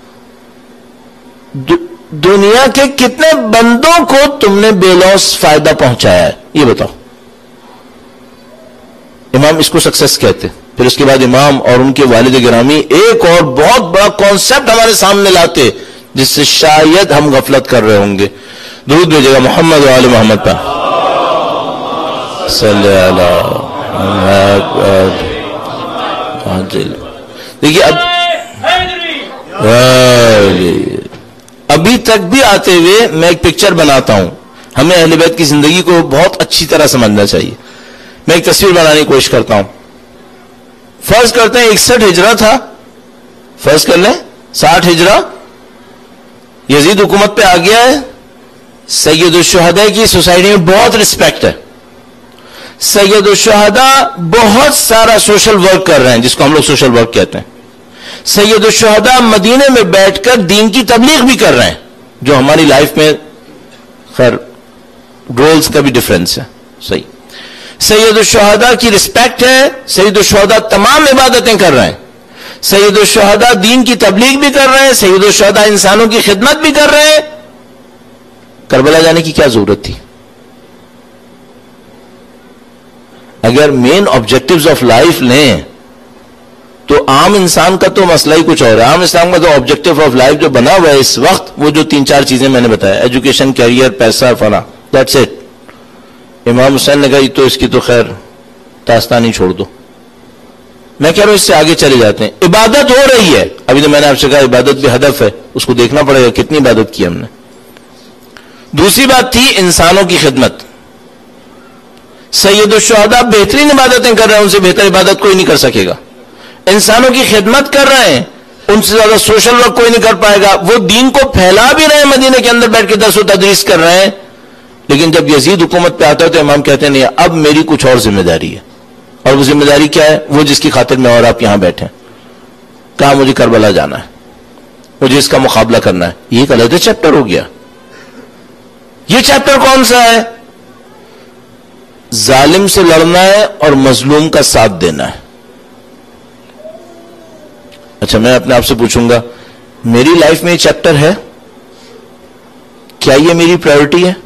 دنیا کے کتنے بندوں کو تم نے بے لوس فائدہ پہنچایا ہے یہ بتاؤ. امام اس کو سکسیس کہتے. پھر اس کے بعد امام اور ان کے والد گرامی ایک اور بہت بڑا کانسیپٹ ہمارے سامنے لاتے جس سے شاید ہم غفلت کر رہے ہوں گے. درود بھیجے گا محمد و آل محمد پر صلی اللہ علیہ. دیکھیے ابھی تک بھی آتے ہوئے میں ایک پکچر بناتا ہوں. ہمیں اہل بیت کی زندگی کو بہت اچھی طرح سمجھنا چاہیے. میں ایک تصویر بنانے کی کوشش کرتا ہوں. فرض کرتے ہیں 61 ہجرہ تھا، فرض کر لیں 60 ہجرہ، یزید حکومت پہ آ گیا ہے. سید الشہداء کی سوسائٹی میں بہت رسپیکٹ ہے. سید الشہداء بہت سارا سوشل ورک کر رہے ہیں جس کو ہم لوگ سوشل ورک کہتے ہیں. سید الشہداء مدینے میں بیٹھ کر دین کی تبلیغ بھی کر رہے ہیں، جو ہماری لائف میں خیر رولز کا بھی ڈفرینس ہے. صحیح. سید الشہداء کی رسپیکٹ ہے. سید الشہداء تمام عبادتیں کر رہے ہیں. سید الشہداء دین کی تبلیغ بھی کر رہے ہیں. سید الشہداء انسانوں کی خدمت بھی کر رہے ہیں. کربلا جانے کی کیا ضرورت تھی؟ اگر مین آبجیکٹیوز آف لائف لیں تو عام انسان کا تو مسئلہ ہی کچھ اور ہے. عام انسان کا تو آبجیکٹیو آف لائف جو بنا ہوا ہے اس وقت وہ جو 3-4 چیزیں میں نے بتایا، ایجوکیشن، کیریئر، پیسہ، فلاں، دیٹس اٹ. امام حسین نے کہا تو اس کی تو خیر داستانی چھوڑ دو. میں کہہ رہا ہوں اس سے آگے چلے جاتے ہیں. عبادت ہو رہی ہے. ابھی تو میں نے آپ سے کہا عبادت بھی ہدف ہے، اس کو دیکھنا پڑے گا کتنی عبادت کی ہم نے. دوسری بات تھی انسانوں کی خدمت. سید الشہداء بہترین عبادتیں کر رہے ہیں، ان سے بہتر عبادت کوئی نہیں کر سکے گا. انسانوں کی خدمت کر رہے ہیں، ان سے زیادہ سوشل ورک کوئی نہیں کر پائے گا. وہ دین کو پھیلا بھی رہے ہیں، مدینے کے اندر بیٹھ کے درس و تدریس کر رہے ہیں. لیکن جب یزید حکومت پہ آتا ہے تو امام کہتے ہیں نہیں اب میری کچھ اور ذمہ داری ہے. اور وہ ذمہ داری کیا ہے؟ وہ جس کی خاطر میں اور آپ یہاں بیٹھے ہیں. کہا مجھے کربلا جانا ہے، مجھے اس کا مقابلہ کرنا ہے. یہ ایک علیحدہ چیپٹر ہو گیا. یہ چیپٹر کون سا ہے؟ ظالم سے لڑنا ہے اور مظلوم کا ساتھ دینا ہے. اچھا میں اپنے آپ سے پوچھوں گا میری لائف میں یہ چیپٹر ہے؟ کیا یہ میری پرائیورٹی ہے؟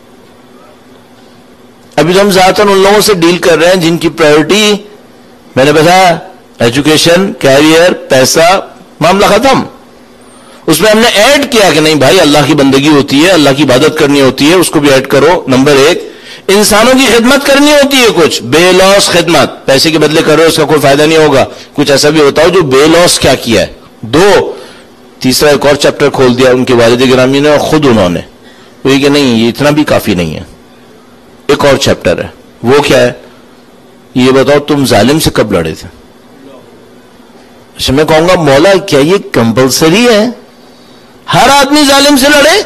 ابھی تو ہم زیادہ تر ان لوگوں سے ڈیل کر رہے ہیں جن کی پرائیورٹی میں نے بتایا ایجوکیشن، کیریئر، پیسہ، معاملہ ختم. اس میں ہم نے ایڈ کیا کہ نہیں بھائی اللہ کی بندگی ہوتی ہے، اللہ کی عبادت کرنی ہوتی ہے، اس کو بھی ایڈ کرو. نمبر 1 انسانوں کی خدمت کرنی ہوتی ہے، کچھ بے لوس خدمت، پیسے کے بدلے کرو اس کا کوئی فائدہ نہیں ہوگا. کچھ ایسا بھی ہوتا ہو جو بے لوس کیا کیا ہے. 2 تیسرا ایک اور چیپٹر کھول دیا ان کے والد گرامی نے اور خود انہوں نے، وہ یہ کہ نہیں یہ اتنا بھی کافی نہیں ہے، ایک اور چیپٹر ہے. وہ کیا ہے؟ یہ بتاؤ تم ظالم سے کب لڑے تھے؟ اچھا میں کہوں گا مولا کیا یہ کمپلسری ہے ہر آدمی ظالم سے لڑے؟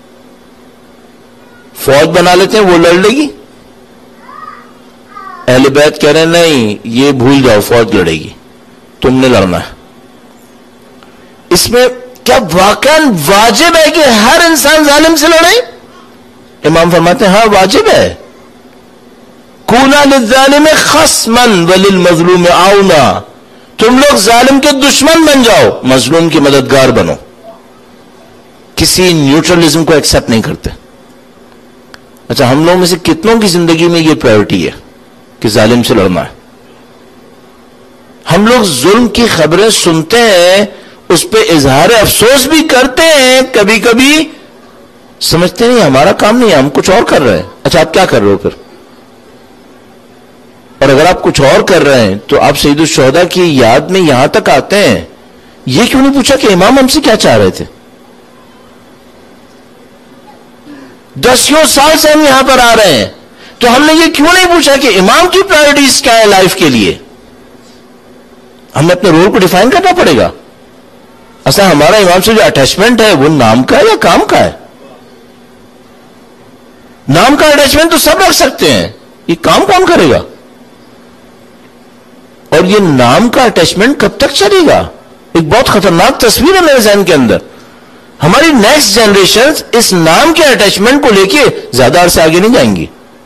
فوج بنا لیتے ہیں وہ لڑ لے گی. اہل بیت کہہ رہے ہیں نہیں یہ بھول جاؤ فوج لڑے گی، تم نے لڑنا ہے. اس میں کیا واقعا واجب ہے کہ ہر انسان ظالم سے لڑے؟ امام فرماتے ہیں ہاں واجب ہے. کونا للظالم خصما وللمظلوم عونا، تم لوگ ظالم کے دشمن بن جاؤ، مظلوم کی مددگار بنو. کسی نیوٹرلزم کو ایکسپٹ نہیں کرتے. اچھا ہم لوگوں میں سے کتنوں کی زندگی میں یہ پرائیورٹی ہے کہ ظالم سے لڑنا ہے؟ ہم لوگ ظلم کی خبریں سنتے ہیں، اس پہ اظہار افسوس بھی کرتے ہیں، کبھی کبھی سمجھتے نہیں ہمارا کام نہیں ہے، ہم کچھ اور کر رہے ہیں. اچھا آپ کیا کر رہے ہو پھر؟ اور اگر آپ کچھ اور کر رہے ہیں تو آپ سید الشہداء کی یاد میں یہاں تک آتے ہیں، یہ کیوں نہیں پوچھا کہ امام ہم سے کیا چاہ رہے تھے؟ 10 سال سے ہم یہاں پر آ رہے ہیں تو ہم نے یہ کیوں نہیں پوچھا کہ امام کی پرائیورٹیز کیا ہے لائف کے لیے؟ ہمیں اپنے رول کو ڈیفائن کرنا پڑے گا. اصلا ہمارا امام سے جو اٹیچمنٹ ہے وہ نام کا ہے یا کام کا ہے؟ نام کا اٹیچمنٹ تو سب رکھ سکتے ہیں، یہ کام کون کرے گا؟ اور یہ نام کا اٹیچمنٹ کب تک چلے گا؟ ایک بہت خطرناک تصویر ہے میرے ذہن کے اندر. ہماری نیکسٹ جنریشن اس نام کے اٹیچمنٹ کو لے کے زیادہ عرصے آگے نہیں جائیں گی.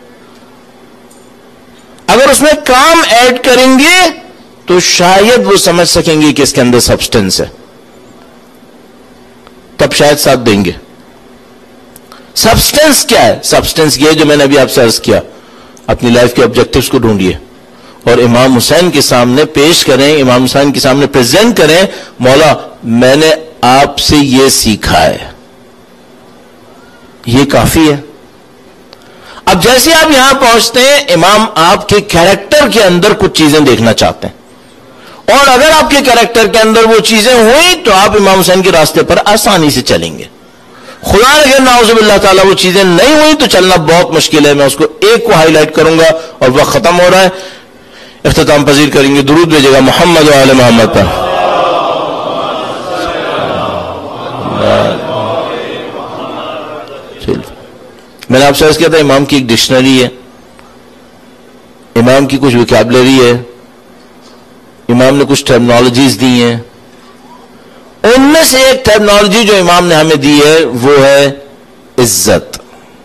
اگر اس میں کام ایڈ کریں گے تو شاید وہ سمجھ سکیں گے کہ اس کے اندر سبسٹنس ہے، تب شاید ساتھ دیں گے. سبسٹنس کیا ہے؟ سبسٹنس یہ جو میں نے ابھی آپ سے عرض کیا، اپنی لائف کے آبجیکٹیوز کو ڈھونڈیے اور امام حسین کے سامنے پیش کریں، امام حسین کے سامنے پریزنٹ کریں، مولا میں نے آپ سے یہ سیکھا ہے، یہ کافی ہے. اب جیسے آپ یہاں پہنچتے ہیں امام آپ کے کیریکٹر کے اندر کچھ چیزیں دیکھنا چاہتے ہیں، اور اگر آپ کے کیریکٹر کے اندر وہ چیزیں ہوئیں تو آپ امام حسین کے راستے پر آسانی سے چلیں گے. خدا اگر نعوذ باللہ تعالیٰ وہ چیزیں نہیں ہوئی تو چلنا بہت مشکل ہے. میں اس کو ایک کو ہائی لائٹ کروں گا اور وقت ختم ہو رہا ہے، اختتام پذیر کریں گے. درود بھیجے گا محمد و آل محمد پر. میں نے آپ سے عرض کیا تھا امام کی ایک ڈکشنری ہے، امام کی کچھ ویکیبلری ہے، امام نے کچھ ٹرمنالوجیز دی ہیں. ان میں سے ایک ٹرمنالوجی جو امام نے ہمیں دی ہے وہ ہے عزت.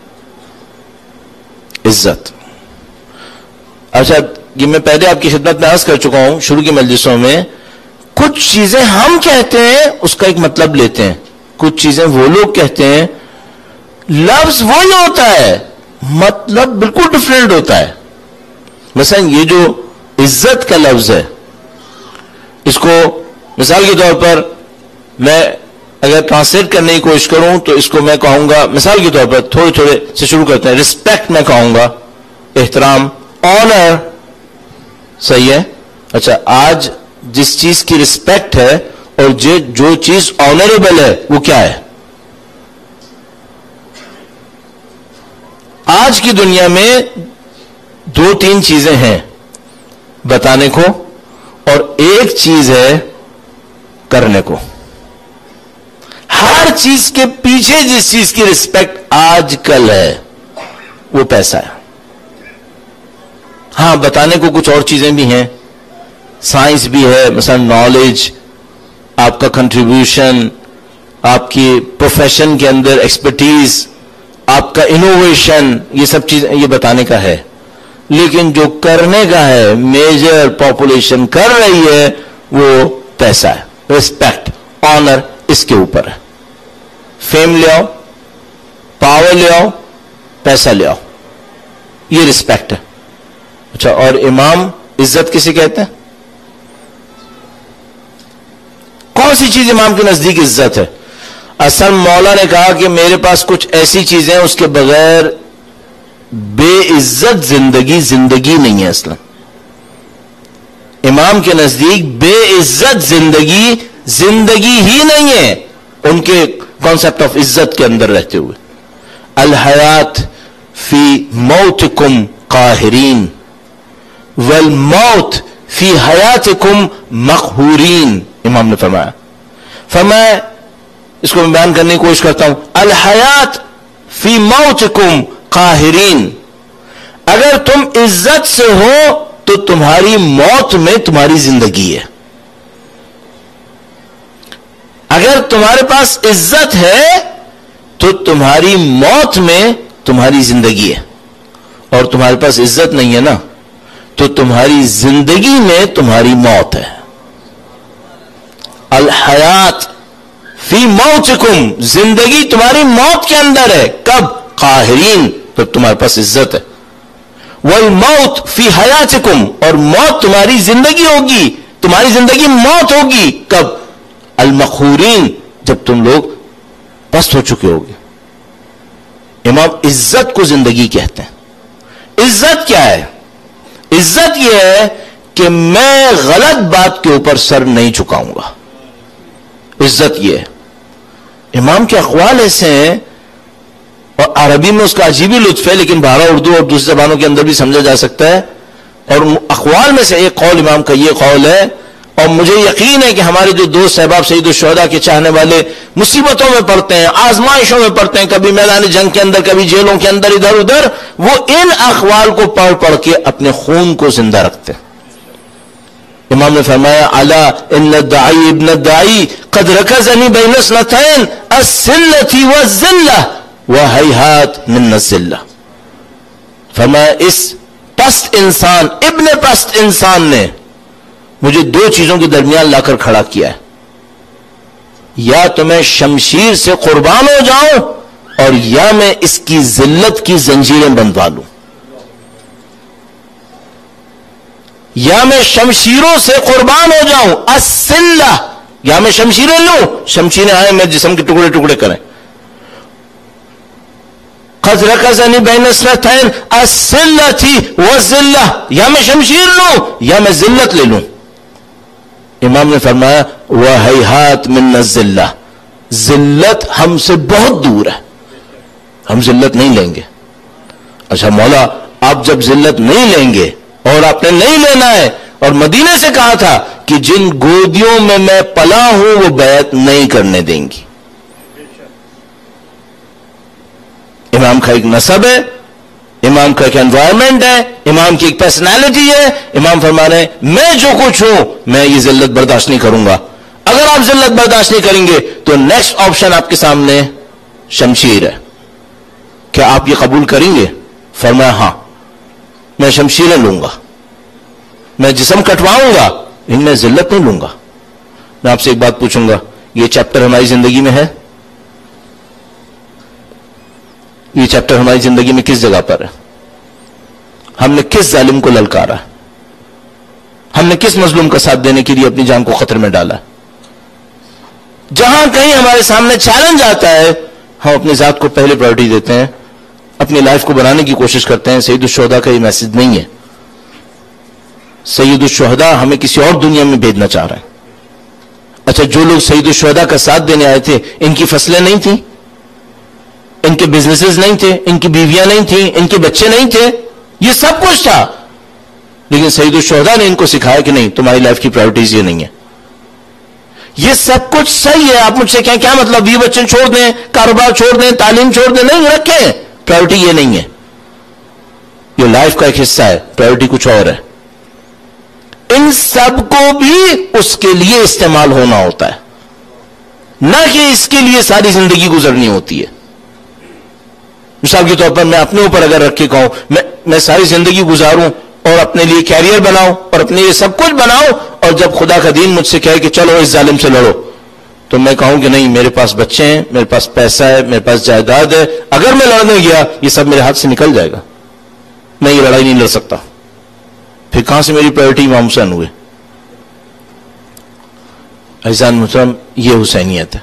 عزت. اچھا یہ میں پہلے آپ کی خدمت میں عرض کر چکا ہوں شروع کی مجلسوں میں، کچھ چیزیں ہم کہتے ہیں اس کا ایک مطلب لیتے ہیں، کچھ چیزیں وہ لوگ کہتے ہیں لفظ وہی ہوتا ہے مطلب بالکل ڈفرینٹ ہوتا ہے. مثلا یہ جو عزت کا لفظ ہے، اس کو مثال کے طور پر میں اگر ٹرانسلیٹ کرنے کی کوشش کروں تو اس کو میں کہوں گا، مثال کے طور پر تھوڑے تھوڑے سے شروع کرتے ہیں. رسپیکٹ میں کہوں گا، احترام. آنر صحیح ہے. اچھا آج جس چیز کی رسپیکٹ ہے اور جو چیز آنریبل ہے وہ کیا ہے؟ آج کی دنیا میں 2-3 چیزیں ہیں بتانے کو، اور ایک چیز ہے کرنے کو. ہر چیز کے پیچھے جس چیز کی رسپیکٹ آج کل ہے وہ پیسہ ہے. ہاں بتانے کو کچھ اور چیزیں بھی ہیں، سائنس بھی ہے، مثلا نالج، آپ کا کنٹریبیوشن، آپ کی پروفیشن کے اندر ایکسپرٹیز، آپ کا انوویشن، یہ سب چیزیں یہ بتانے کا ہے. لیکن جو کرنے کا ہے میجر پاپولیشن کر رہی ہے وہ پیسہ ہے. رسپیکٹ آنر اس کے اوپر ہے. فیم لے آؤ, پاور لے آؤ, پیسہ لے آؤ, یہ رسپیکٹ ہے. اچھا, اور امام عزت کسے کہتے ہیں؟ کون سی چیز امام کے نزدیک عزت ہے؟ اصل مولا نے کہا کہ میرے پاس کچھ ایسی چیزیں اس کے بغیر بے عزت زندگی نہیں ہے. اصلا امام کے نزدیک بے عزت زندگی ہی نہیں ہے, ان کے کانسیپٹ آف عزت کے اندر رہتے ہوئے. الحیات فی موتکم قاہرین والموت فی حیاتکم مقہورین, امام نے فرمایا اس کو میں بیان کرنے کی کوشش کرتا ہوں. الحیات فی موتکم قاہرین, اگر تم عزت سے ہو تو تمہاری موت میں تمہاری زندگی ہے. اگر تمہارے پاس عزت ہے تو تمہاری موت میں تمہاری زندگی ہے, اور تمہارے پاس عزت نہیں ہے نا تو تمہاری زندگی میں تمہاری موت ہے. الحیات فی موتکم, زندگی تمہاری موت کے اندر ہے. کب؟ قاہرین, تو تمہارے پاس عزت ہے. والموت فی حیاتکم, اور موت تمہاری زندگی ہوگی, تمہاری زندگی موت ہوگی. کب؟ المقہورین, جب تم لوگ پست ہو چکے ہوگے. امام عزت کو زندگی کہتے ہیں. عزت کیا ہے؟ عزت یہ ہے کہ میں غلط بات کے اوپر سر نہیں جھکاؤں گا. عزت یہ ہے. امام کے اقوال ایسے ہیں, اور عربی میں اس کا عجیبی لطف ہے, لیکن بہرحال اردو اور دوسری زبانوں کے اندر بھی سمجھا جا سکتا ہے. اور اقوال میں سے ایک قول امام کا یہ قول ہے, اور مجھے یقین ہے کہ ہمارے جو دوست احباب سید الشہداء کے چاہنے والے مصیبتوں میں پڑتے ہیں, آزمائشوں میں پڑتے ہیں, کبھی میدان جنگ کے اندر, کبھی جیلوں کے اندر, ادھر ادھر, وہ ان اقوال کو پڑھ پڑھ کے اپنے خون کو زندہ رکھتے ہیں. امام نے فرمایا الا ان الداعی ابن الداعی قد رکزنی بین اثنتین السلۃ والذلہ وہیہات من الذلہ. فرمایا اس پست انسان, ابن پست انسان نے مجھے دو چیزوں کے درمیان لا کر کھڑا کیا ہے, یا تو میں شمشیر سے قربان ہو جاؤں اور یا میں اس کی ذلت کی زنجیریں بندھوا لوں. یا میں شمشیروں سے قربان ہو جاؤں, السلہ, یا میں شمشیریں لوں, شمشیریں آئیں میں جسم کے ٹکڑے ٹکڑے کریں. قد رکزنی بین اثنتین السلۃ والذلہ, یا میں شمشیر لوں یا میں ذلت لے لوں. امام نے فرمایا وہیہات من الذلہ, ذلت ہم سے بہت دور ہے, ہم ذلت نہیں لیں گے. اچھا مولا, آپ جب ذلت نہیں لیں گے اور آپ نے نہیں لینا ہے, اور مدینے سے کہا تھا کہ جن گودیوں میں پلا ہوں وہ بیعت نہیں کرنے دیں گی. امام کا ایک نسب ہے, امام کا ایک انوائرمنٹ ہے, امام کی ایک پرسنالٹی ہے. امام فرما رہے ہیں میں جو کچھ ہوں میں یہ ذلت برداشت نہیں کروں گا. اگر آپ ذلت برداشت نہیں کریں گے تو نیکسٹ آپشن آپ کے سامنے شمشیر ہے. کیا آپ یہ قبول کریں گے؟ فرمایا ہاں, میں شمشیریں لوں گا, میں جسم کٹواؤں گا, ان میں ذلت نہیں لوں گا. میں آپ سے ایک بات پوچھوں گا, یہ چیپٹر ہماری زندگی میں ہے؟ یہ چیپٹر ہماری زندگی میں کس جگہ پر ہے؟ ہم نے کس ظالم کو للکارا ہے؟ ہم نے کس مظلوم کا ساتھ دینے کے لیے اپنی جان کو خطرے میں ڈالا ہے؟ جہاں کہیں ہمارے سامنے چیلنج آتا ہے ہم اپنی ذات کو پہلے پرائرٹی دیتے ہیں, اپنی لائف کو بنانے کی کوشش کرتے ہیں. سید الشہداء کا یہ میسج نہیں ہے. سید الشہداء ہمیں کسی اور دنیا میں بھیجنا چاہ رہے ہیں. اچھا, جو لوگ سید الشہداء کا ساتھ دینے آئے تھے ان کی فصلیں نہیں تھیں, ان کے بزنسز نہیں تھے, ان کی بیویاں نہیں تھیں, ان کے بچے نہیں تھے, یہ سب کچھ تھا. لیکن سید الشہداء نے ان کو سکھایا کہ نہیں, تمہاری لائف کی پرائرٹیز یہ نہیں ہے. یہ سب کچھ صحیح ہے. آپ مجھ سے کہیں کیا مطلب, یہ بچے چھوڑ دیں, کاروبار چھوڑ دیں, تعلیم چھوڑ دیں؟ نہیں, رکھیں. پرائرٹی یہ نہیں ہے, یہ لائف کا ایک حصہ ہے. پرائرٹی کچھ اور ہے. ان سب کو بھی اس کے لیے استعمال ہونا ہوتا ہے, نہ کہ اس کے لیے ساری زندگی گزرنی ہوتی ہے. مثال کے طور پر میں اپنے اوپر اگر رکھ کے کہوں میں ساری زندگی گزاروں اور اپنے لیے کیریئر بناؤں اور اپنے لیے سب کچھ بناؤں، اور جب خدا کا دین مجھ سے کہے کہ چلو اس ظالم سے لڑو، تو میں کہوں کہ نہیں، میرے پاس بچے ہیں، میرے پاس پیسہ ہے، میرے پاس جائیداد ہے، اگر میں لڑنے گیا یہ سب میرے ہاتھ سے نکل جائے گا، میں یہ لڑائی نہیں لڑ سکتا. پھر کہاں سے میری پرائرٹی امام حسین ہوئے؟ عزیزان محترم، یہ حسینیت ہے،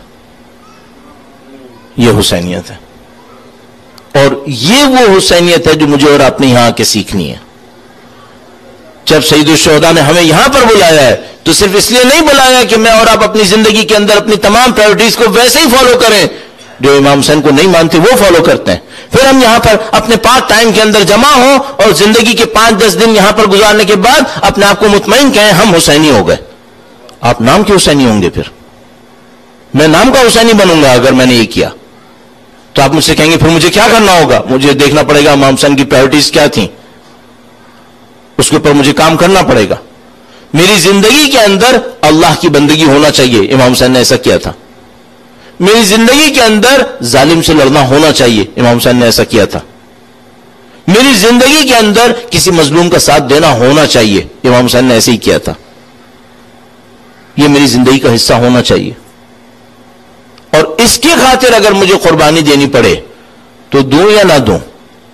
یہ حسینیت ہے، اور یہ وہ حسینیت ہے جو مجھے اور آپ نے یہاں آ کے سیکھنی ہے. جب سید الشہداء نے ہمیں یہاں پر بلایا ہے تو صرف اس لیے نہیں بلایا کہ میں اور آپ اپنی زندگی کے اندر اپنی تمام پرائرٹیز کو ویسے ہی فالو کریں جو امام حسین کو نہیں مانتے وہ فالو کرتے ہیں. پھر ہم یہاں پر اپنے پاک ٹائم کے اندر جمع ہوں اور زندگی کے 5-10 دن یہاں پر گزارنے کے بعد اپنے آپ کو مطمئن کہیں ہم حسینی ہو گئے. آپ نام کے حسینی ہوں گے، پھر میں نام کا حسینی بنوں گا اگر میں نے یہ کیا. تو آپ مجھ سے کہیں گے پھر مجھے کیا کرنا ہوگا؟ مجھے دیکھنا پڑے گا امام حسین کی پرائرٹیز کیا تھیں، اس کے اوپر مجھے کام کرنا پڑے گا. میری زندگی کے اندر اللہ کی بندگی ہونا چاہیے، امام حسین نے ایسا کیا تھا. میری زندگی کے اندر ظالم سے لڑنا ہونا چاہیے، امام حسین نے ایسا کیا تھا. میری زندگی کے اندر کسی مظلوم کا ساتھ دینا ہونا چاہیے، امام حسین نے ایسے ہی کیا تھا. یہ میری زندگی کا حصہ ہونا چاہیے، اور اس کی خاطر اگر مجھے قربانی دینی پڑے تو دوں یا نہ دوں.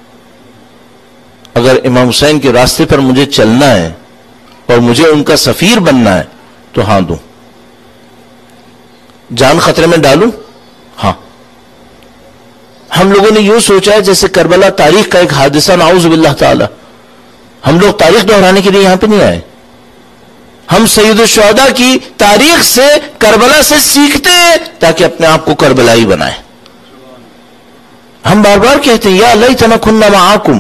اگر امام حسین کے راستے پر مجھے چلنا ہے اور مجھے ان کا سفیر بننا ہے تو ہاں دوں. جان خطرے میں ڈالوں؟ ہاں. ہم لوگوں نے یوں سوچا ہے جیسے کربلا تاریخ کا ایک حادثہ، نعوذ باللہ تعالی. ہم لوگ تاریخ دہرانے کے لیے یہاں پہ نہیں آئے. ہم سید الشہداء کی تاریخ سے، کربلا سے سیکھتے ہیں تاکہ اپنے آپ کو کربلائی بنائیں. ہم بار بار کہتے ہیں یا لیتنا کنا معاکم.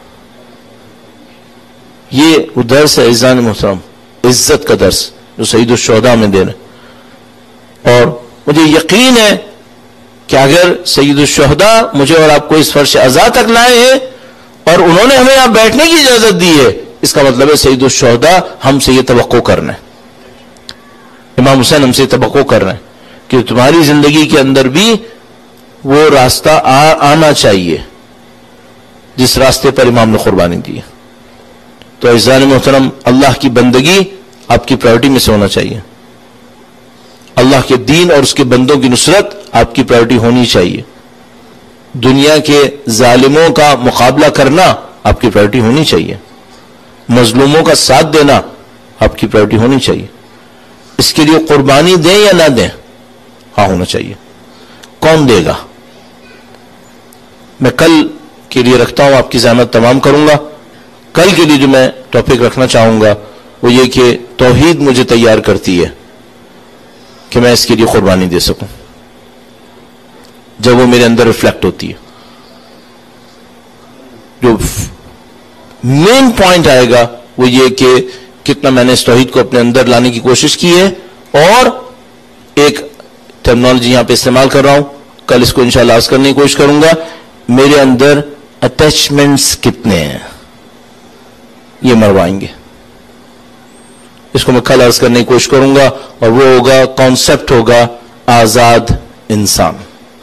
یہ وہ درس ہے عزیزان محترم، عزت کا درس جو سید الشہداء میں دے رہے. اور مجھے یقین ہے کہ اگر سید الشہداء مجھے اور آپ کو اس فرش عزا تک لائے ہیں اور انہوں نے ہمیں یہاں بیٹھنے کی اجازت دی ہے، اس کا مطلب ہے سید الشہداء ہم سے یہ توقع کر رہے ہیں، امام حسین ہم سے یہ توقع کر رہے ہیں کہ تمہاری زندگی کے اندر بھی وہ راستہ آنا چاہیے جس راستے پر امام نے قربانی دی ہے. تو عزیزان محترم، اللہ کی بندگی آپ کی پرائرٹی میں سے ہونا چاہیے. اللہ کے دین اور اس کے بندوں کی نصرت آپ کی پرائرٹی ہونی چاہیے. دنیا کے ظالموں کا مقابلہ کرنا آپ کی پرائرٹی ہونی چاہیے. مظلوموں کا ساتھ دینا آپ کی پرائرٹی ہونی چاہیے. اس کے لیے قربانی دیں یا نہ دیں؟ ہاں ہونا چاہیے. کون دے گا؟ میں کل کے لیے رکھتا ہوں، آپ کی زحمت تمام کروں گا. کل کے لیے جو میں ٹاپک رکھنا چاہوں گا وہ یہ کہ توحید مجھے تیار کرتی ہے کہ میں اس کے لیے قربانی دے سکوں. جب وہ میرے اندر ریفلیکٹ ہوتی ہے، جو مین پوائنٹ آئے گا وہ یہ کہ کتنا میں نے اس توحید کو اپنے اندر لانے کی کوشش کی ہے. اور ایک ٹرمنالوجی یہاں پہ استعمال کر رہا ہوں، کل اس کو انشاءاللہ عرض کرنے کی کوشش کروں گا. میرے اندر اٹیچمنٹس کتنے ہیں یہ مروائیں گے. اس کو میں کل عرض کرنے کی کوشش کروں گا، اور وہ ہوگا، کانسیپٹ ہوگا آزاد انسان.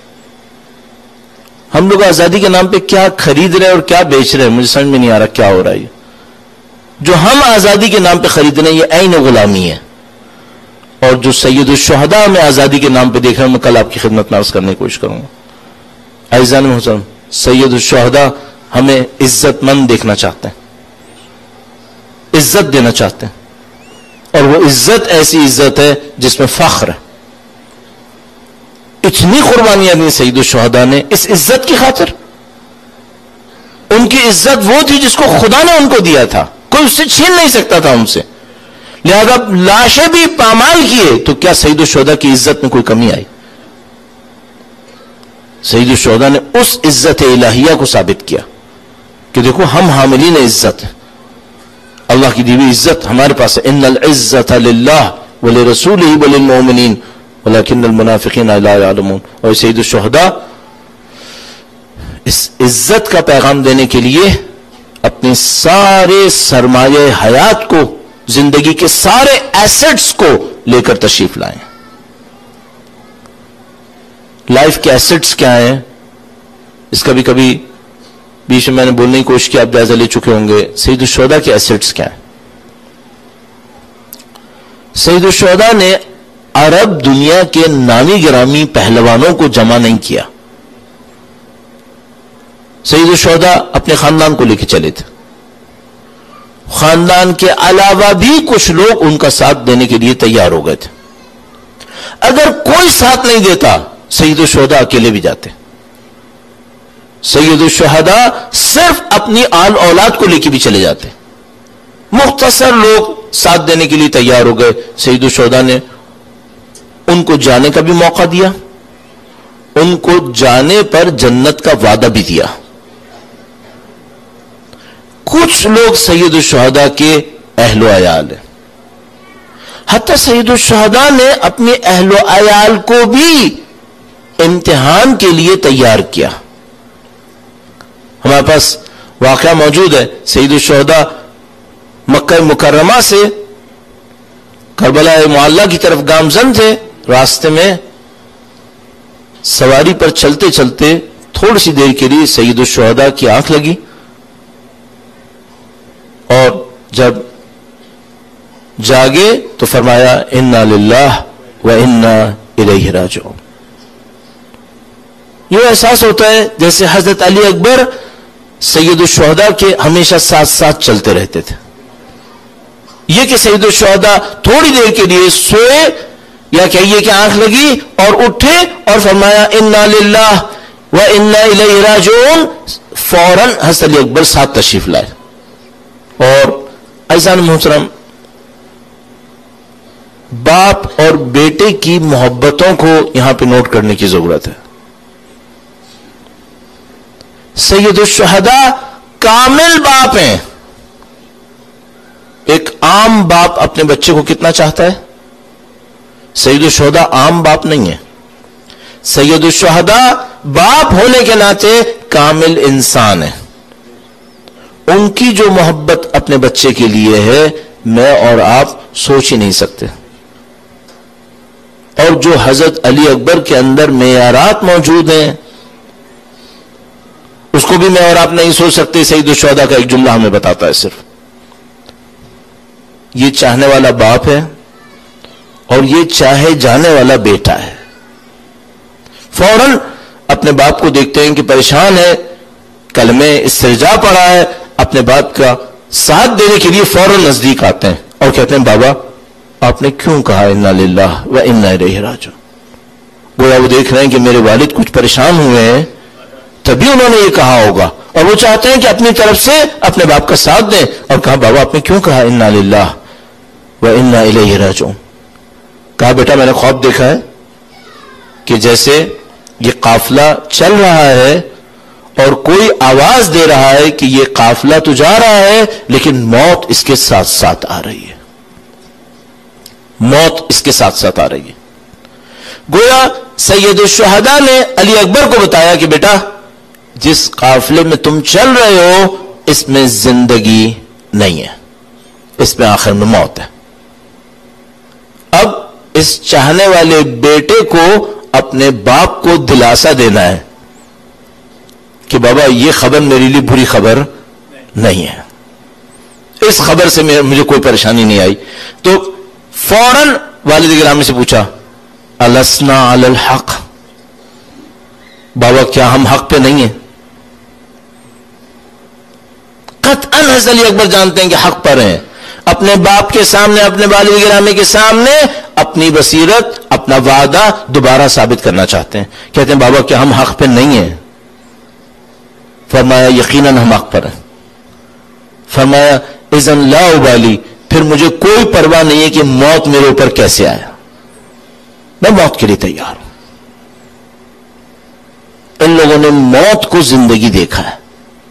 ہم لوگ آزادی کے نام پہ کیا خرید رہے ہیں اور کیا بیچ رہے ہیں، مجھے سمجھ میں نہیں آ رہا کیا ہو رہا ہے. یہ جو ہم آزادی کے نام پہ خرید رہے ہیں یہ عین غلامی ہے، اور جو سید الشہداء میں آزادی کے نام پہ دیکھ رہے ہیں میں کل آپ کی خدمت میں عرض کرنے کی کوشش کروں گا. عزیزان محترم، سید الشہداء ہمیں عزت مند دیکھنا چاہتے ہیں، عزت دینا چاہتے ہیں، اور وہ عزت ایسی عزت ہے جس میں فخر ہے. اتنی قربانیاں دی سید الشہداء نے اس عزت کی خاطر. ان کی عزت وہ تھی جس کو خدا نے ان کو دیا تھا، کوئی اس سے چھین نہیں سکتا تھا ان سے. لہذا لاشیں بھی پامال کیے تو کیا سید الشہداء کی عزت میں کوئی کمی آئی؟ سید الشہداء نے اس عزت الہیہ کو ثابت کیا کہ دیکھو ہم حاملین عزت ہیں، اللہ کی دی ہوئی عزت ہمارے پاس ہے. ان العزت للہ ولرسولہ وللمؤمنین ولکن المنافقین لا یعلمون. اور سید الشہداء اس عزت کا پیغام دینے کے لیے اپنے سارے سرمایہ حیات کو، زندگی کے سارے ایسٹس کو لے کر تشریف لائے. لائف کے ایسٹس کیا ہیں؟ اس کا بھی کبھی بیچ میں نے بولنے کی کوشش کی, آپ جائزہ لے چکے ہوں گے, سید الشہداء کے ایسٹس کیا ہیں. سید الشہداء نے عرب دنیا کے نامی گرامی پہلوانوں کو جمع نہیں کیا. سید الشہداء اپنے خاندان کو لے کے چلے تھے, خاندان کے علاوہ بھی کچھ لوگ ان کا ساتھ دینے کے لیے تیار ہو گئے تھے. اگر کوئی ساتھ نہیں دیتا سید الشہداء اکیلے بھی جاتے. سید الشہداء صرف اپنی آل اولاد کو لے کے بھی چلے جاتے. مختصر لوگ ساتھ دینے کے لیے تیار ہو گئے. سید الشہداء نے ان کو جانے کا بھی موقع دیا, ان کو جانے پر جنت کا وعدہ بھی دیا. کچھ لوگ سید الشہداء کے اہل و عیال ہیں, حتی سید الشہداء نے اپنے اہل و عیال کو بھی امتحان کے لیے تیار کیا. ہمارے پاس واقعہ موجود ہے. سید الشہداء مکہ مکرمہ سے کربلا معلیٰ کی طرف گامزن تھے. راستے میں سواری پر چلتے چلتے تھوڑی سی دیر کے لیے سید الشہداء کی آنکھ لگی, اور جب جاگے تو فرمایا انا للہ و انا الیہ راجعون. یہ احساس ہوتا ہے جیسے حضرت علی اکبر سید الشہداء کے ہمیشہ ساتھ ساتھ چلتے رہتے تھے. یہ کہ سید الشہداء تھوڑی دیر کے لیے سوئے, یا کہیے کہ آنکھ لگی اور اٹھے اور فرمایا انا للہ و انا الیہ راجعون, فوراً حضرت علی اکبر ساتھ تشریف لائے. اور عزیزان محترم, باپ اور بیٹے کی محبتوں کو یہاں پہ نوٹ کرنے کی ضرورت ہے. سید الشہداء کامل باپ ہیں. ایک عام باپ اپنے بچے کو کتنا چاہتا ہے؟ سید الشہداء عام باپ نہیں ہے. سید الشہداء باپ ہونے کے ناطے کامل انسان ہے. ان کی جو محبت اپنے بچے کے لیے ہے میں اور آپ سوچ ہی نہیں سکتے. اور جو حضرت علی اکبر کے اندر معیارات موجود ہیں اس کو بھی میں اور آپ نہیں سوچ سکتے. سید الشہداء کا ایک جملہ ہمیں بتاتا ہے صرف, یہ چاہنے والا باپ ہے اور یہ چاہے جانے والا بیٹا ہے. فوراً اپنے باپ کو دیکھتے ہیں کہ پریشان ہے, کلمے استرجاع پڑا ہے, اپنے باپ کا ساتھ دینے کے لیے فوراً نزدیک آتے ہیں اور کہتے ہیں بابا آپ نے کیوں کہا انا للہ و انا الیہ راجعون. گویا وہ دیکھ رہے ہیں کہ میرے والد کچھ پریشان ہوئے ہیں تبھی انہوں نے یہ کہا ہوگا, اور وہ چاہتے ہیں کہ اپنی طرف سے اپنے باپ کا ساتھ دیں. اور کہا بابا آپ نے کیوں کہا انا للہ و انا الیہ راجعون. کہا بیٹا میں نے خواب دیکھا ہے کہ جیسے یہ قافلہ چل رہا ہے اور کوئی آواز دے رہا ہے کہ یہ قافلہ تو جا رہا ہے لیکن موت اس کے ساتھ ساتھ آ رہی ہے, موت اس کے ساتھ ساتھ آ رہی ہے. گویا سید الشہداء نے علی اکبر کو بتایا کہ بیٹا جس قافلے میں تم چل رہے ہو اس میں زندگی نہیں ہے, اس میں آخر میں موت ہے. اب اس چاہنے والے بیٹے کو اپنے باپ کو دلاسا دینا ہے کہ بابا یہ خبر میرے لیے بری خبر نہیں ہے, اس خبر سے مجھے کوئی پریشانی نہیں آئی. تو فوراً والد گرامی سے پوچھا السنا علی الحق, بابا کیا ہم حق پہ نہیں ہیں؟ قطعاً حضرت علی اکبر جانتے ہیں کہ حق پر ہیں. اپنے باپ کے سامنے, اپنے والد گرامی کے سامنے اپنی بصیرت, اپنا وعدہ دوبارہ ثابت کرنا چاہتے ہیں. کہتے ہیں بابا کیا ہم حق پہ نہیں ہیں؟ فرمایا یقیناً ہم حق پر ہیں. فرمایا اذن لا ابالی, پھر مجھے کوئی پرواہ نہیں ہے کہ موت میرے اوپر کیسے آیا, میں موت کے لیے تیار ہوں. ان لوگوں نے موت کو زندگی دیکھا ہے.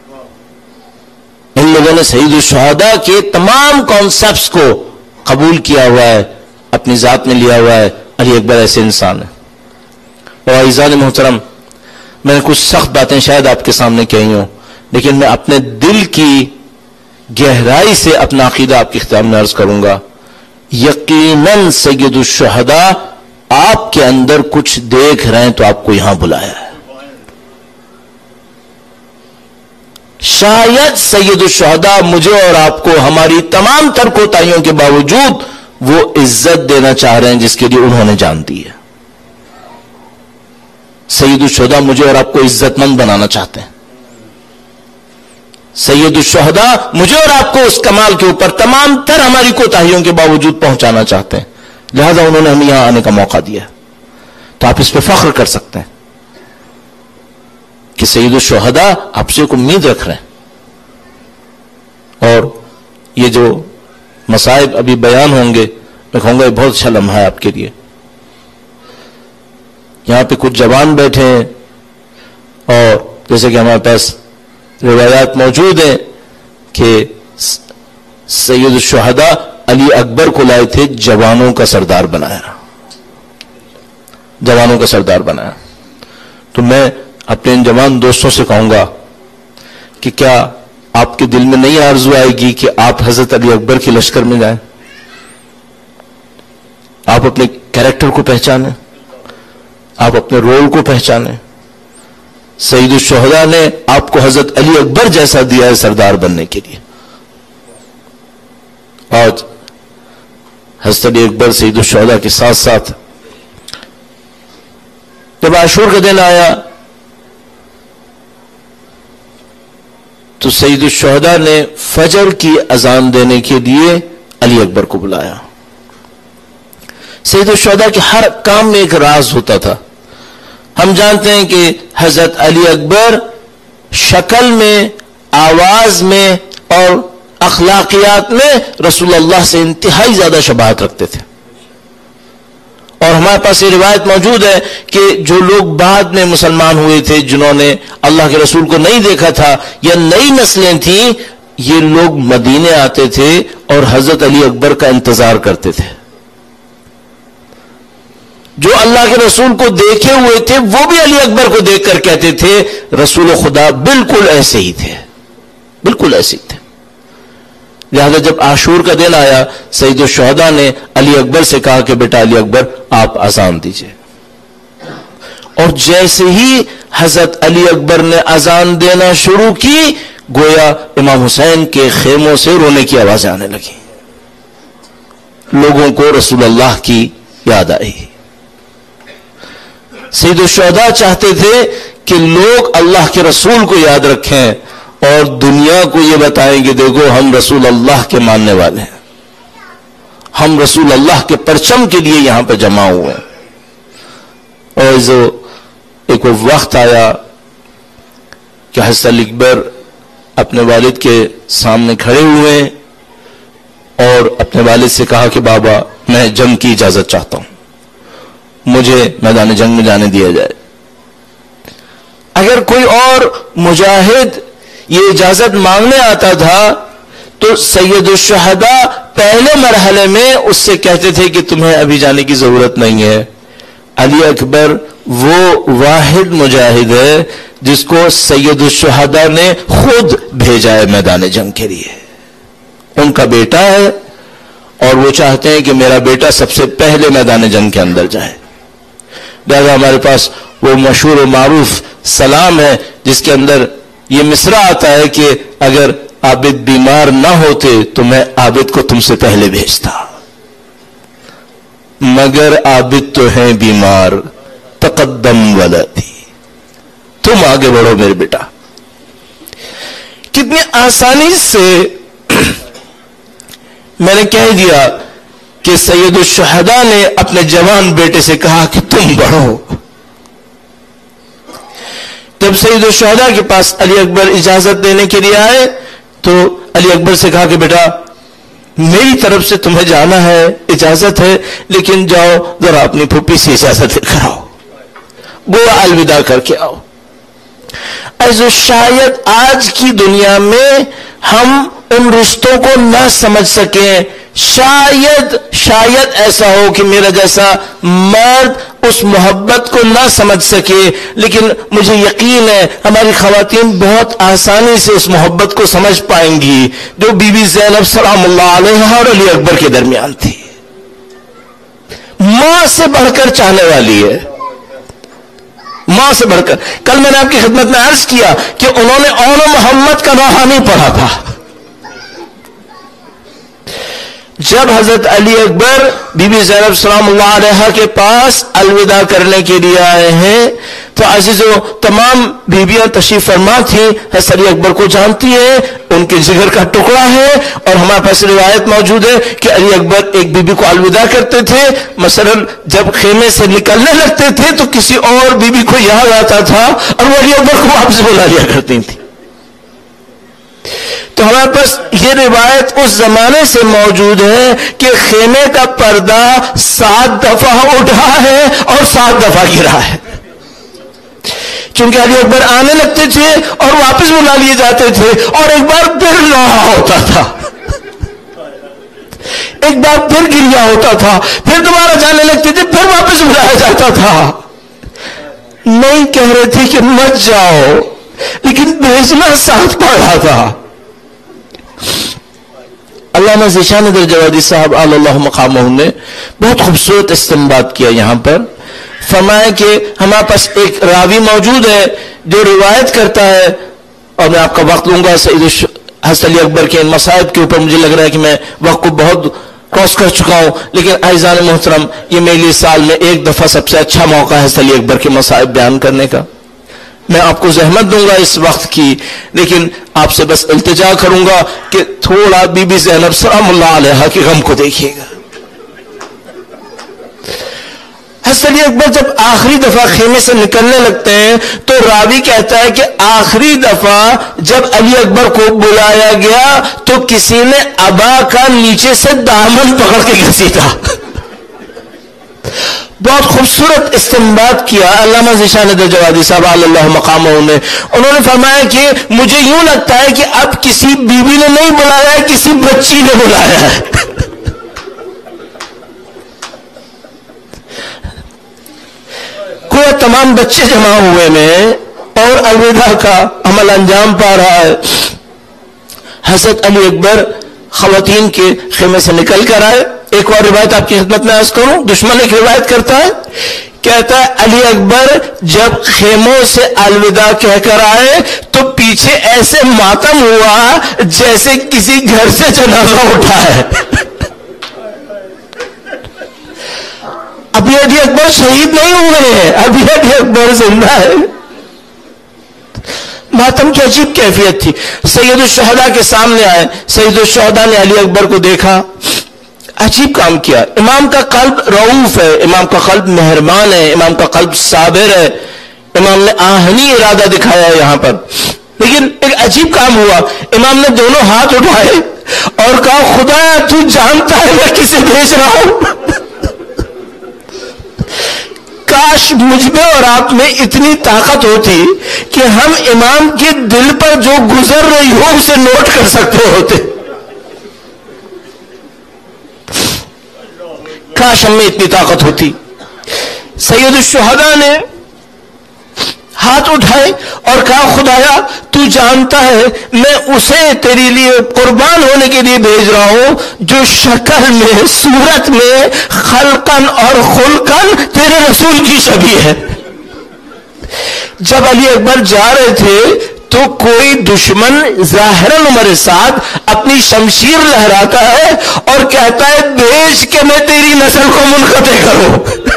ان لوگوں نے سید الشہداء کے تمام کانسیپٹس کو قبول کیا ہوا ہے, اپنی ذات میں لیا ہوا ہے. علی اکبر ایسے انسان ہے. اور عزیزان محترم, میں نے کچھ سخت باتیں شاید آپ کے سامنے کہی ہوں, لیکن میں اپنے دل کی گہرائی سے اپنا عقیدہ آپ کے اختیار میں عرض کروں گا. یقیناً سید الشہداء آپ کے اندر کچھ دیکھ رہے ہیں تو آپ کو یہاں بلایا ہے. شاید سید الشہداء مجھے اور آپ کو ہماری تمام تر کوتاہیوں کے باوجود وہ عزت دینا چاہ رہے ہیں جس کے لیے انہوں نے جان دی ہے. سید الشہداء مجھے اور آپ کو عزت مند بنانا چاہتے ہیں. سید الشہداء مجھے اور آپ کو اس کمال کے اوپر تمام تر ہماری کوتاہیوں کے باوجود پہنچانا چاہتے ہیں. لہذا انہوں نے ہمیں یہاں آنے کا موقع دیا. تو آپ اس پہ فخر کر سکتے ہیں کہ سید الشہداء آپ سے ایک امید رکھ رہے ہیں. اور یہ جو مصائب ابھی بیان ہوں گے میں کہوں گا یہ بہت اچھا لمحہ ہے آپ کے لیے. یہاں پہ کچھ جوان بیٹھے ہیں اور جیسے کہ ہمارے پاس روایات موجود ہیں کہ سید الشہداء علی اکبر کو لائے تھے جوانوں کا سردار بنایا. جوانوں کا سردار بنایا. تو میں اپنے ان جوان دوستوں سے کہوں گا کہ کیا آپ کے دل میں نہیں آرزو آئے گی کہ آپ حضرت علی اکبر کے لشکر میں جائیں؟ آپ اپنے کیریکٹر کو پہچانیں, آپ اپنے رول کو پہچانیں. سید الشہداء نے آپ کو حضرت علی اکبر جیسا دیا ہے سردار بننے کے لیے. آج حضرت علی اکبر سید الشہداء کے ساتھ ساتھ جب عاشور کا دن آیا تو سید الشہداء نے فجر کی اذان دینے کے لیے علی اکبر کو بلایا. سید الشہداء کے ہر کام میں ایک راز ہوتا تھا. ہم جانتے ہیں کہ حضرت علی اکبر شکل میں, آواز میں اور اخلاقیات میں رسول اللہ سے انتہائی زیادہ شباہت رکھتے تھے. اور ہمارے پاس یہ روایت موجود ہے کہ جو لوگ بعد میں مسلمان ہوئے تھے, جنہوں نے اللہ کے رسول کو نہیں دیکھا تھا یا نئی نسلیں تھیں, یہ لوگ مدینے آتے تھے اور حضرت علی اکبر کا انتظار کرتے تھے. جو اللہ کے رسول کو دیکھے ہوئے تھے وہ بھی علی اکبر کو دیکھ کر کہتے تھے رسول خدا بالکل ایسے ہی تھے, بالکل ایسے ہی تھے. لہذا جب عاشور کا دن آیا سید الشہداء نے علی اکبر سے کہا کہ بیٹا علی اکبر آپ اذان دیجئے. اور جیسے ہی حضرت علی اکبر نے اذان دینا شروع کی گویا امام حسین کے خیموں سے رونے کی آوازیں آنے لگی. لوگوں کو رسول اللہ کی یاد آئی. سید الشہداء چاہتے تھے کہ لوگ اللہ کے رسول کو یاد رکھیں اور دنیا کو یہ بتائیں کہ دیکھو ہم رسول اللہ کے ماننے والے ہیں, ہم رسول اللہ کے پرچم کے لیے یہاں پہ جمع ہوئے ہیں. اور جو ایک وقت آیا کہ حضرت علی اکبر اپنے والد کے سامنے کھڑے ہوئے اور اپنے والد سے کہا کہ بابا میں جنگ کی اجازت چاہتا ہوں, مجھے میدان جنگ میں جانے دیا جائے. اگر کوئی اور مجاہد یہ اجازت مانگنے آتا تھا تو سید الشہداء پہلے مرحلے میں اس سے کہتے تھے کہ تمہیں ابھی جانے کی ضرورت نہیں ہے. علی اکبر وہ واحد مجاہد ہے جس کو سید الشہداء نے خود بھیجا ہے میدان جنگ کے لیے. ان کا بیٹا ہے اور وہ چاہتے ہیں کہ میرا بیٹا سب سے پہلے میدان جنگ کے اندر جائے. لہذا ہمارے پاس وہ مشہور و معروف سلام ہے جس کے اندر یہ مصرع آتا ہے کہ اگر عابد بیمار نہ ہوتے تو میں عابد کو تم سے پہلے بھیجتا, مگر عابد تو ہیں بیمار, تقدم ولدی, تم آگے بڑھو میرے بیٹا. کتنی آسانی سے میں نے کہہ دیا کہ سید الشہداء نے اپنے جوان بیٹے سے کہا کہ تم بڑھو. جب سید الشہداء کے پاس علی اکبر اجازت دینے کے لیے آئے تو علی اکبر سے کہا کہ بیٹا میری طرف سے تمہیں جانا ہے, اجازت ہے, لیکن جاؤ ذرا اپنی پھوپھی سے اجازت لے کر آؤ, گویا الوداع کر کے آؤ. ایسو شاید آج کی دنیا میں ہم ان رشتوں کو نہ سمجھ سکیں. شاید ایسا ہو کہ میرا جیسا مرد اس محبت کو نہ سمجھ سکے, لیکن مجھے یقین ہے ہماری خواتین بہت آسانی سے اس محبت کو سمجھ پائیں گی جو بی بی زینب سلام اللہ علیہا اور علی اکبر کے درمیان تھی. ماں سے بڑھ کر چاہنے والی ہے, ماں سے بڑھ کر. کل میں نے آپ کی خدمت میں عرض کیا کہ انہوں نے اون محمد کا روحانی پڑھا تھا. جب حضرت علی اکبر بی بی زینب سلام اللہ علیہا کے پاس الوداع کرنے کے لیے آئے ہیں تو عزیزو تمام بیویاں تشریف فرما تھیں. حضرت علی اکبر کو جانتی ہیں, ان کے جگر کا ٹکڑا ہے, اور ہمارے پاس روایت موجود ہے کہ علی اکبر ایک بیوی کو الوداع کرتے تھے. مثلا جب خیمے سے نکلنے لگتے تھے تو کسی اور بیوی کو یاد آتا تھا اور وہ علی اکبر کو واپس بلا لیا کرتی تھی. تو ہمارے پاس یہ روایت اس زمانے سے موجود ہے کہ خیمے کا پردہ 7 دفعہ اٹھا ہے اور 7 دفعہ گرا ہے, کیونکہ علی اکبر آنے لگتے تھے اور واپس بلا لیے جاتے تھے, اور ایک بار پھر لوہا ہوتا تھا, ایک بار پھر گریا ہوتا تھا, پھر دوبارہ جانے لگتے تھے, پھر واپس بلایا جاتا تھا. نہیں کہہ رہے تھے کہ مت جاؤ, لیکن بھیجنا ساتھ پڑ رہا تھا. علامہ ذیشان درجوادی صاحب اعلی اللہ مقامہ نے بہت خوبصورت استنباط کیا یہاں پر. فرمایا کہ ہمارے پاس ایک راوی موجود ہے جو روایت کرتا ہے, اور میں آپ کا وقت لوں گا سید حضرت علی اکبر کے ان مصائب کے اوپر. مجھے لگ رہا ہے کہ میں وقت کو بہت کراس کر چکا ہوں, لیکن عزیزان محترم یہ میرے لیے سال میں ایک دفعہ سب سے اچھا موقع ہے حضرت علی اکبر کے مصائب بیان کرنے کا. میں آپ کو زحمت دوں گا اس وقت کی, لیکن آپ سے بس التجا کروں گا کہ تھوڑا بی بی زینب سلام اللہ علیہا کے غم کو دیکھیے گا. حضرت علی اکبر جب آخری دفعہ خیمے سے نکلنے لگتے ہیں تو راوی کہتا ہے کہ آخری دفعہ جب علی اکبر کو بلایا گیا تو کسی نے ابا کا نیچے سے دامن پکڑ کے گھسیٹا. بہت خوبصورت استنباط کیا علامہ ذیشان درجوادی صاحب علی اللہ مقامہ نے. انہوں نے فرمایا کہ مجھے یوں لگتا ہے کہ اب کسی بیوی نے نہیں بلایا ہے, کسی بچی نے بلایا ہے. کوئی تمام بچے جمع ہوئے میں اور الوداع کا عمل انجام پا رہا ہے. حضرت علی اکبر خواتین کے خیمے سے نکل کر آئے. ایک اور روایت آپ کی خدمت میں عرض کروں. دشمن ایک روایت کرتا ہے, کہتا ہے علی اکبر جب خیموں سے الوداع کہہ کر آئے تو پیچھے ایسے ماتم ہوا جیسے کسی گھر سے جنازہ اٹھا ہے. ابھی علی اکبر شہید نہیں ہوئے ہیں, ابھی علی اکبر زندہ ہے. ماتم کی عجیب کیفیت تھی. سید الشہداء کے سامنے آئے, سید الشہداء نے علی اکبر کو دیکھا, عجیب کام کیا. امام کا قلب رؤوف ہے, امام کا قلب مہربان ہے, امام کا قلب صابر ہے, امام نے آہنی ارادہ دکھایا ہے یہاں پر. لیکن ایک عجیب کام ہوا, امام نے دونوں ہاتھ اٹھائے اور کہا خدایا تو جانتا ہے میں کسے بھیج رہا ہوں. کاش مجھ میں اور آپ میں اتنی طاقت ہوتی کہ ہم امام کے دل پر جو گزر رہی ہو اسے نوٹ کر سکتے ہوتے. کاش ہم میں اتنی طاقت ہوتی. سید الشہداء نے ہاتھ اٹھائے اور کہا خدایا تو جانتا ہے میں اسے تیرے لیے قربان ہونے کے لیے بھیج رہا ہوں جو شکل میں, صورت میں, خلقن اور خلقن تیرے رسول کی شبیہ ہے. جب علی اکبر جا رہے تھے تو کوئی دشمن ظاہراً عمر سعد اپنی شمشیر لہراتا ہے اور کہتا ہے بھیج کے میں تیری نسل کو منقطع کروں.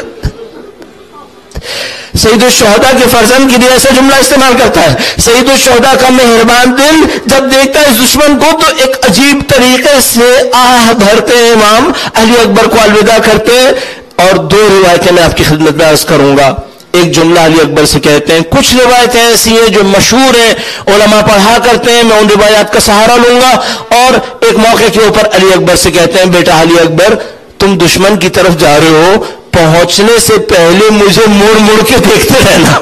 سید الشہداء کے فرزند کے لیے ایسا جملہ استعمال کرتا ہے. سید الشہداء کا مہربان دل جب دیکھتا ہے اس دشمن کو تو ایک عجیب طریقے سے آہ بھرتے ہیں, امام علی اکبر کو الوداع کرتے ہیں. اور 2 روایتیں میں آپ کی خدمت میں عرض کروں گا. ایک جملہ علی اکبر سے کہتے ہیں, کچھ روایتیں ایسی ہیں جو مشہور ہیں, علماء پڑھا کرتے ہیں, میں ان روایات کا سہارا لوں گا. اور ایک موقع کے اوپر علی اکبر سے کہتے ہیں بیٹا علی اکبر تم دشمن کی طرف جا رہے ہو, پہنچنے سے پہلے مجھے مڑ مڑ کے دیکھتے رہنا.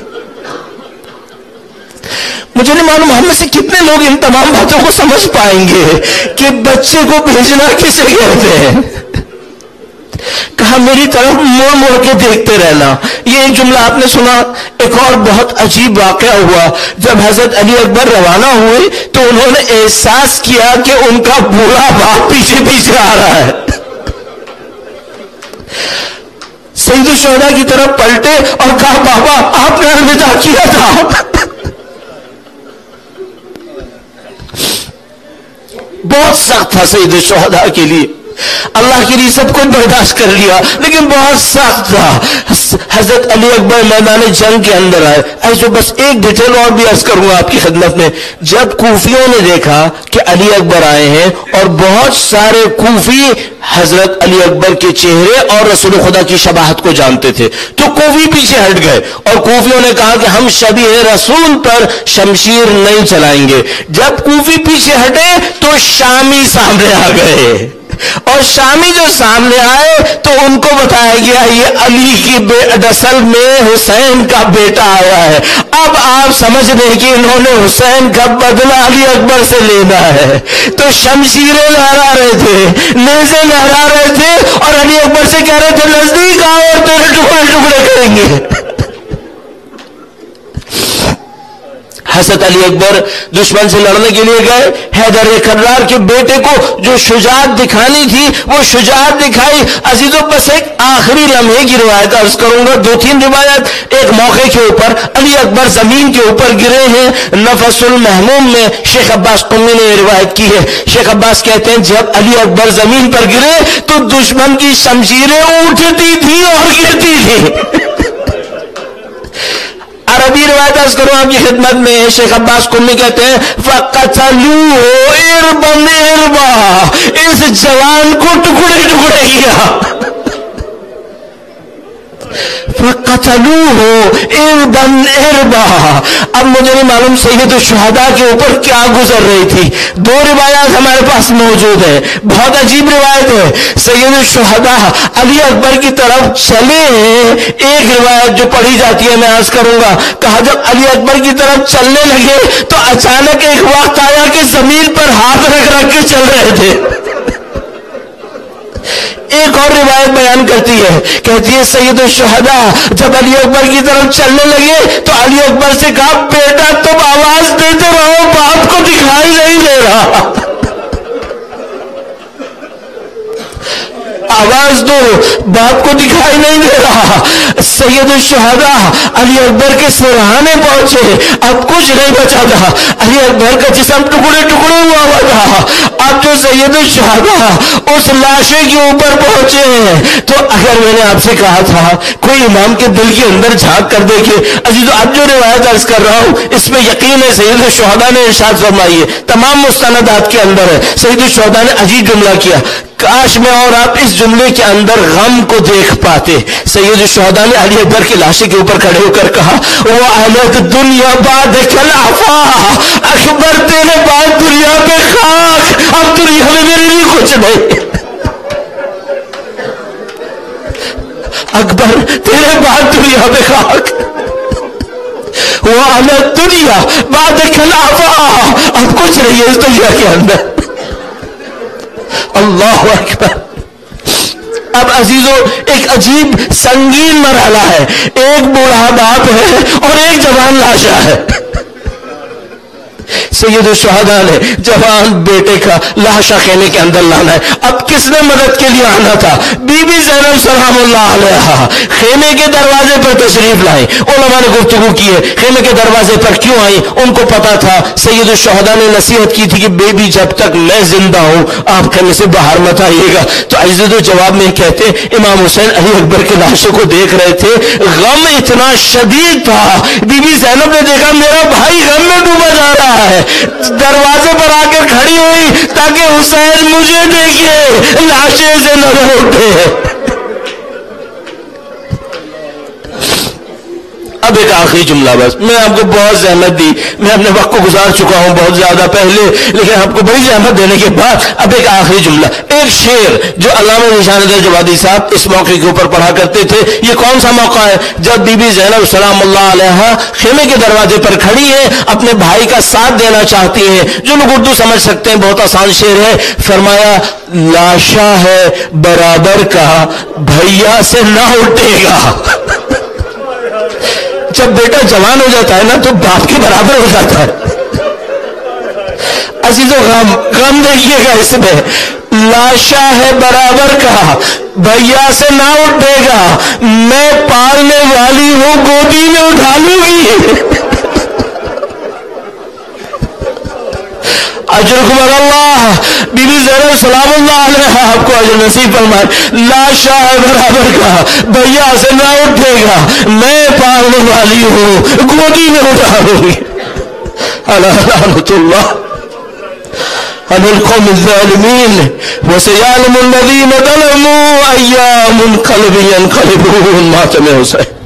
مجھے نہیں معلوم ہم میں سے کتنے لوگ ان تمام باتوں کو سمجھ پائیں گے کہ بچے کو بھیجنا کسے کہتے ہیں. کہا میری طرف مڑ مڑ کے دیکھتے رہنا. یہ ایک جملہ آپ نے سنا. ایک اور بہت عجیب واقعہ ہوا. جب حضرت علی اکبر روانہ ہوئے تو انہوں نے احساس کیا کہ ان کا بوڑھا باپ پیچھے پیچھے آ رہا ہے. سید الشہداء کی طرف پلٹے اور کہا بابا آپ نے الوداع کیا تھا. بہت سخت تھا سید الشہداء کے لیے. اللہ کے لیے سب کچھ برداشت کر لیا لیکن بہت سخت تھا. حضرت علی اکبر میدان جنگ کے اندر آئے. ایسے بس ایک ڈیٹیل اور بھی عرض کروں گا آپ کی خدمت میں. جب کوفیوں نے دیکھا کہ علی اکبر آئے ہیں اور بہت سارے کوفی حضرت علی اکبر کے چہرے اور رسول خدا کی شباہت کو جانتے تھے تو کوفی پیچھے ہٹ گئے اور کوفیوں نے کہا کہ ہم شبیہ رسول پر شمشیر نہیں چلائیں گے. جب کوفی پیچھے ہٹے تو شامی سامنے آ گئے اور شامی جو سامنے آئے تو ان کو بتایا گیا یہ علی کی اصل میں حسین کا بیٹا آیا ہے. اب آپ سمجھ رہے کہ انہوں نے حسین کا بدلہ علی اکبر سے لینا ہے. تو شمشیریں لہرا رہے تھے, نیزے لہرا رہے تھے اور علی اکبر سے کہہ رہے تھے نزدیک آؤ اور تیرے ٹکڑے ٹکڑے کریں گے. حضرت علی اکبر دشمن سے لڑنے کے لیے گئے. حیدر کرار کے بیٹے کو جو شجاعت دکھانی تھی وہ شجاعت دکھائی. عزیزوں بس ایک آخری لمحے کی روایت عرض کروں گا, 2-3 روایت. ایک موقع کے اوپر علی اکبر زمین کے اوپر گرے ہیں. نفس المحموم میں شیخ عباس قمی نے یہ روایت کی ہے. شیخ عباس کہتے ہیں جب علی اکبر زمین پر گرے تو دشمن کی شمشیریں اٹھتی تھی اور گرتی تھی. عربی روایت عرض کروں آپ کی خدمت میں. شیخ عباس قمی کہتے ہیں فَقَتَلُوهُ إِرْبًا إِرْبًا, اس جوان کو ٹکڑے ٹکڑے کیا. فَقَتَلُوهُ إِرْبًا إِرْبًا. اب مجھے نہیں معلوم سید الشہداء کے اوپر کیا گزر رہی تھی. 2 روایات ہمارے پاس موجود ہیں, بہت عجیب روایت ہے. سید الشہداء علی اکبر کی طرف چلے ہیں. ایک روایت جو پڑھی جاتی ہے میں عرض کروں گا, کہا جب علی اکبر کی طرف چلنے لگے تو اچانک ایک وقت آیا کہ زمین پر ہاتھ رکھ رکھ کے چل رہے تھے. ایک اور روایت بیان کرتی ہے, کہتی ہے سید الشہداء جب علی اکبر کی طرف چلنے لگے تو علی اکبر سے کہا بیٹا تم آواز دیتے رہو, باپ کو دکھائی نہیں دے رہا, آواز دو, باپ کو دکھائی نہیں دے رہا. سید الشہداء علی اکبر کے سرہانے پہنچے, اب کچھ نہیں بچا تھا. علی اکبر کا جسم ٹکڑے ٹکڑے ہوا تھا. اب جو سید الشہداء اس لاشے کے اوپر پہنچے ہیں تو اگر میں نے آپ سے کہا تھا کوئی امام کے دل کے اندر جھانک کر دیکھے. عزیزو اب جو روایت عرض کر رہا ہوں اس میں یقین ہے سید الشہداء نے ارشاد فرمائی ہے, تمام مستندات کے اندر ہے. سید الشہداء نے عجیب جملہ کیا, کاش میں اور آپ اس جملے کے اندر غم کو دیکھ پاتے. سید الشہداء نے علی اکبر کے لاشے کے اوپر کھڑے ہو کر کہا وَعَلَتْ دُنْيَا بَعْدَكَ الْعَفَا, اکبر تیرے بعد دنیا پہ خاک, اب دنیا میں میرے لیے کچھ نہیں. اکبر تیرے بعد دنیا پہ خاک, وَعَلَتْ دُنْيَا بَعْدَكَ الْعَفَا, اب کچھ نہیں ہے اس دنیا کے اندر. اللہ اکبر. اب عزیزو ایک عجیب سنگین مرحلہ ہے. ایک بوڑھا باپ ہے اور ایک جوان لاشا ہے. سید الشہداء نے جوان بیٹے کا لاشا خیمے کے اندر لانا ہے. اب کس نے مدد کے لیے آنا تھا؟ بی بی زینب سلام اللہ علیہا خیمے کے دروازے پر تشریف لائیں. علماء نے گفتگو کی ہے خیمے کے دروازے پر کیوں آئی. ان کو پتا تھا سید الشہداء نے نصیحت کی تھی کہ بیبی جب تک میں زندہ ہوں آپ خیمے سے باہر مت آئیے گا. تو عزیزو جواب میں کہتے امام حسین علی اکبر کے لاشوں کو دیکھ رہے تھے, غم اتنا شدید تھا. بی بی زینب نے دیکھا میرا بھائی غم میں ڈوبا جا رہا ہے, دروازے پر آ کر کھڑی ہوئی تاکہ حسین مجھے دیکھے, لاشے سے نہ اٹھے. اب ایک آخری جملہ بس, میں آپ کو بہت زحمت دی, میں اپنے وقت کو گزار چکا ہوں بہت زیادہ پہلے, لیکن آپ کو بڑی زحمت دینے کے بعد اب ایک آخری جملہ, ایک شعر جو علامہ ذیشان الجوادی صاحب اس موقع کے اوپر پڑھا کرتے تھے. یہ کون سا موقع ہے؟ جب بی بی زینب سلام اللہ علیہا خیمے کے دروازے پر کھڑی ہے, اپنے بھائی کا ساتھ دینا چاہتی ہیں. جو لوگ اردو سمجھ سکتے ہیں بہت آسان شعر ہے. فرمایا لاشا ہے برابر کا بھیا سے نہ اٹھے گا. جب بیٹا جوان ہو جاتا ہے نا تو باپ کے برابر ہو جاتا ہے. عزیزو غم دیکھیے گا اس میں. لاشا ہے برابر کا، بھیا سے نہ اٹھے گا، میں پالنے والی ہوں، گودی میں اٹھا لوں گی۔ اجرکم اللہ، بی بی زینب سلام اللہ علیہ آپ کو اجر نصیب فرمائے۔ لاشا ہے برابر کا، بھیا سے نہ اٹھے گا، میں پالنے والی ہوں، گودی میں اٹھا لوں گی۔ لعنت اللہ علی القوم الظالمین، وسیعلم الذین ظلموا أَيَّ منقلب ينقلبون۔ ماتم حسین۔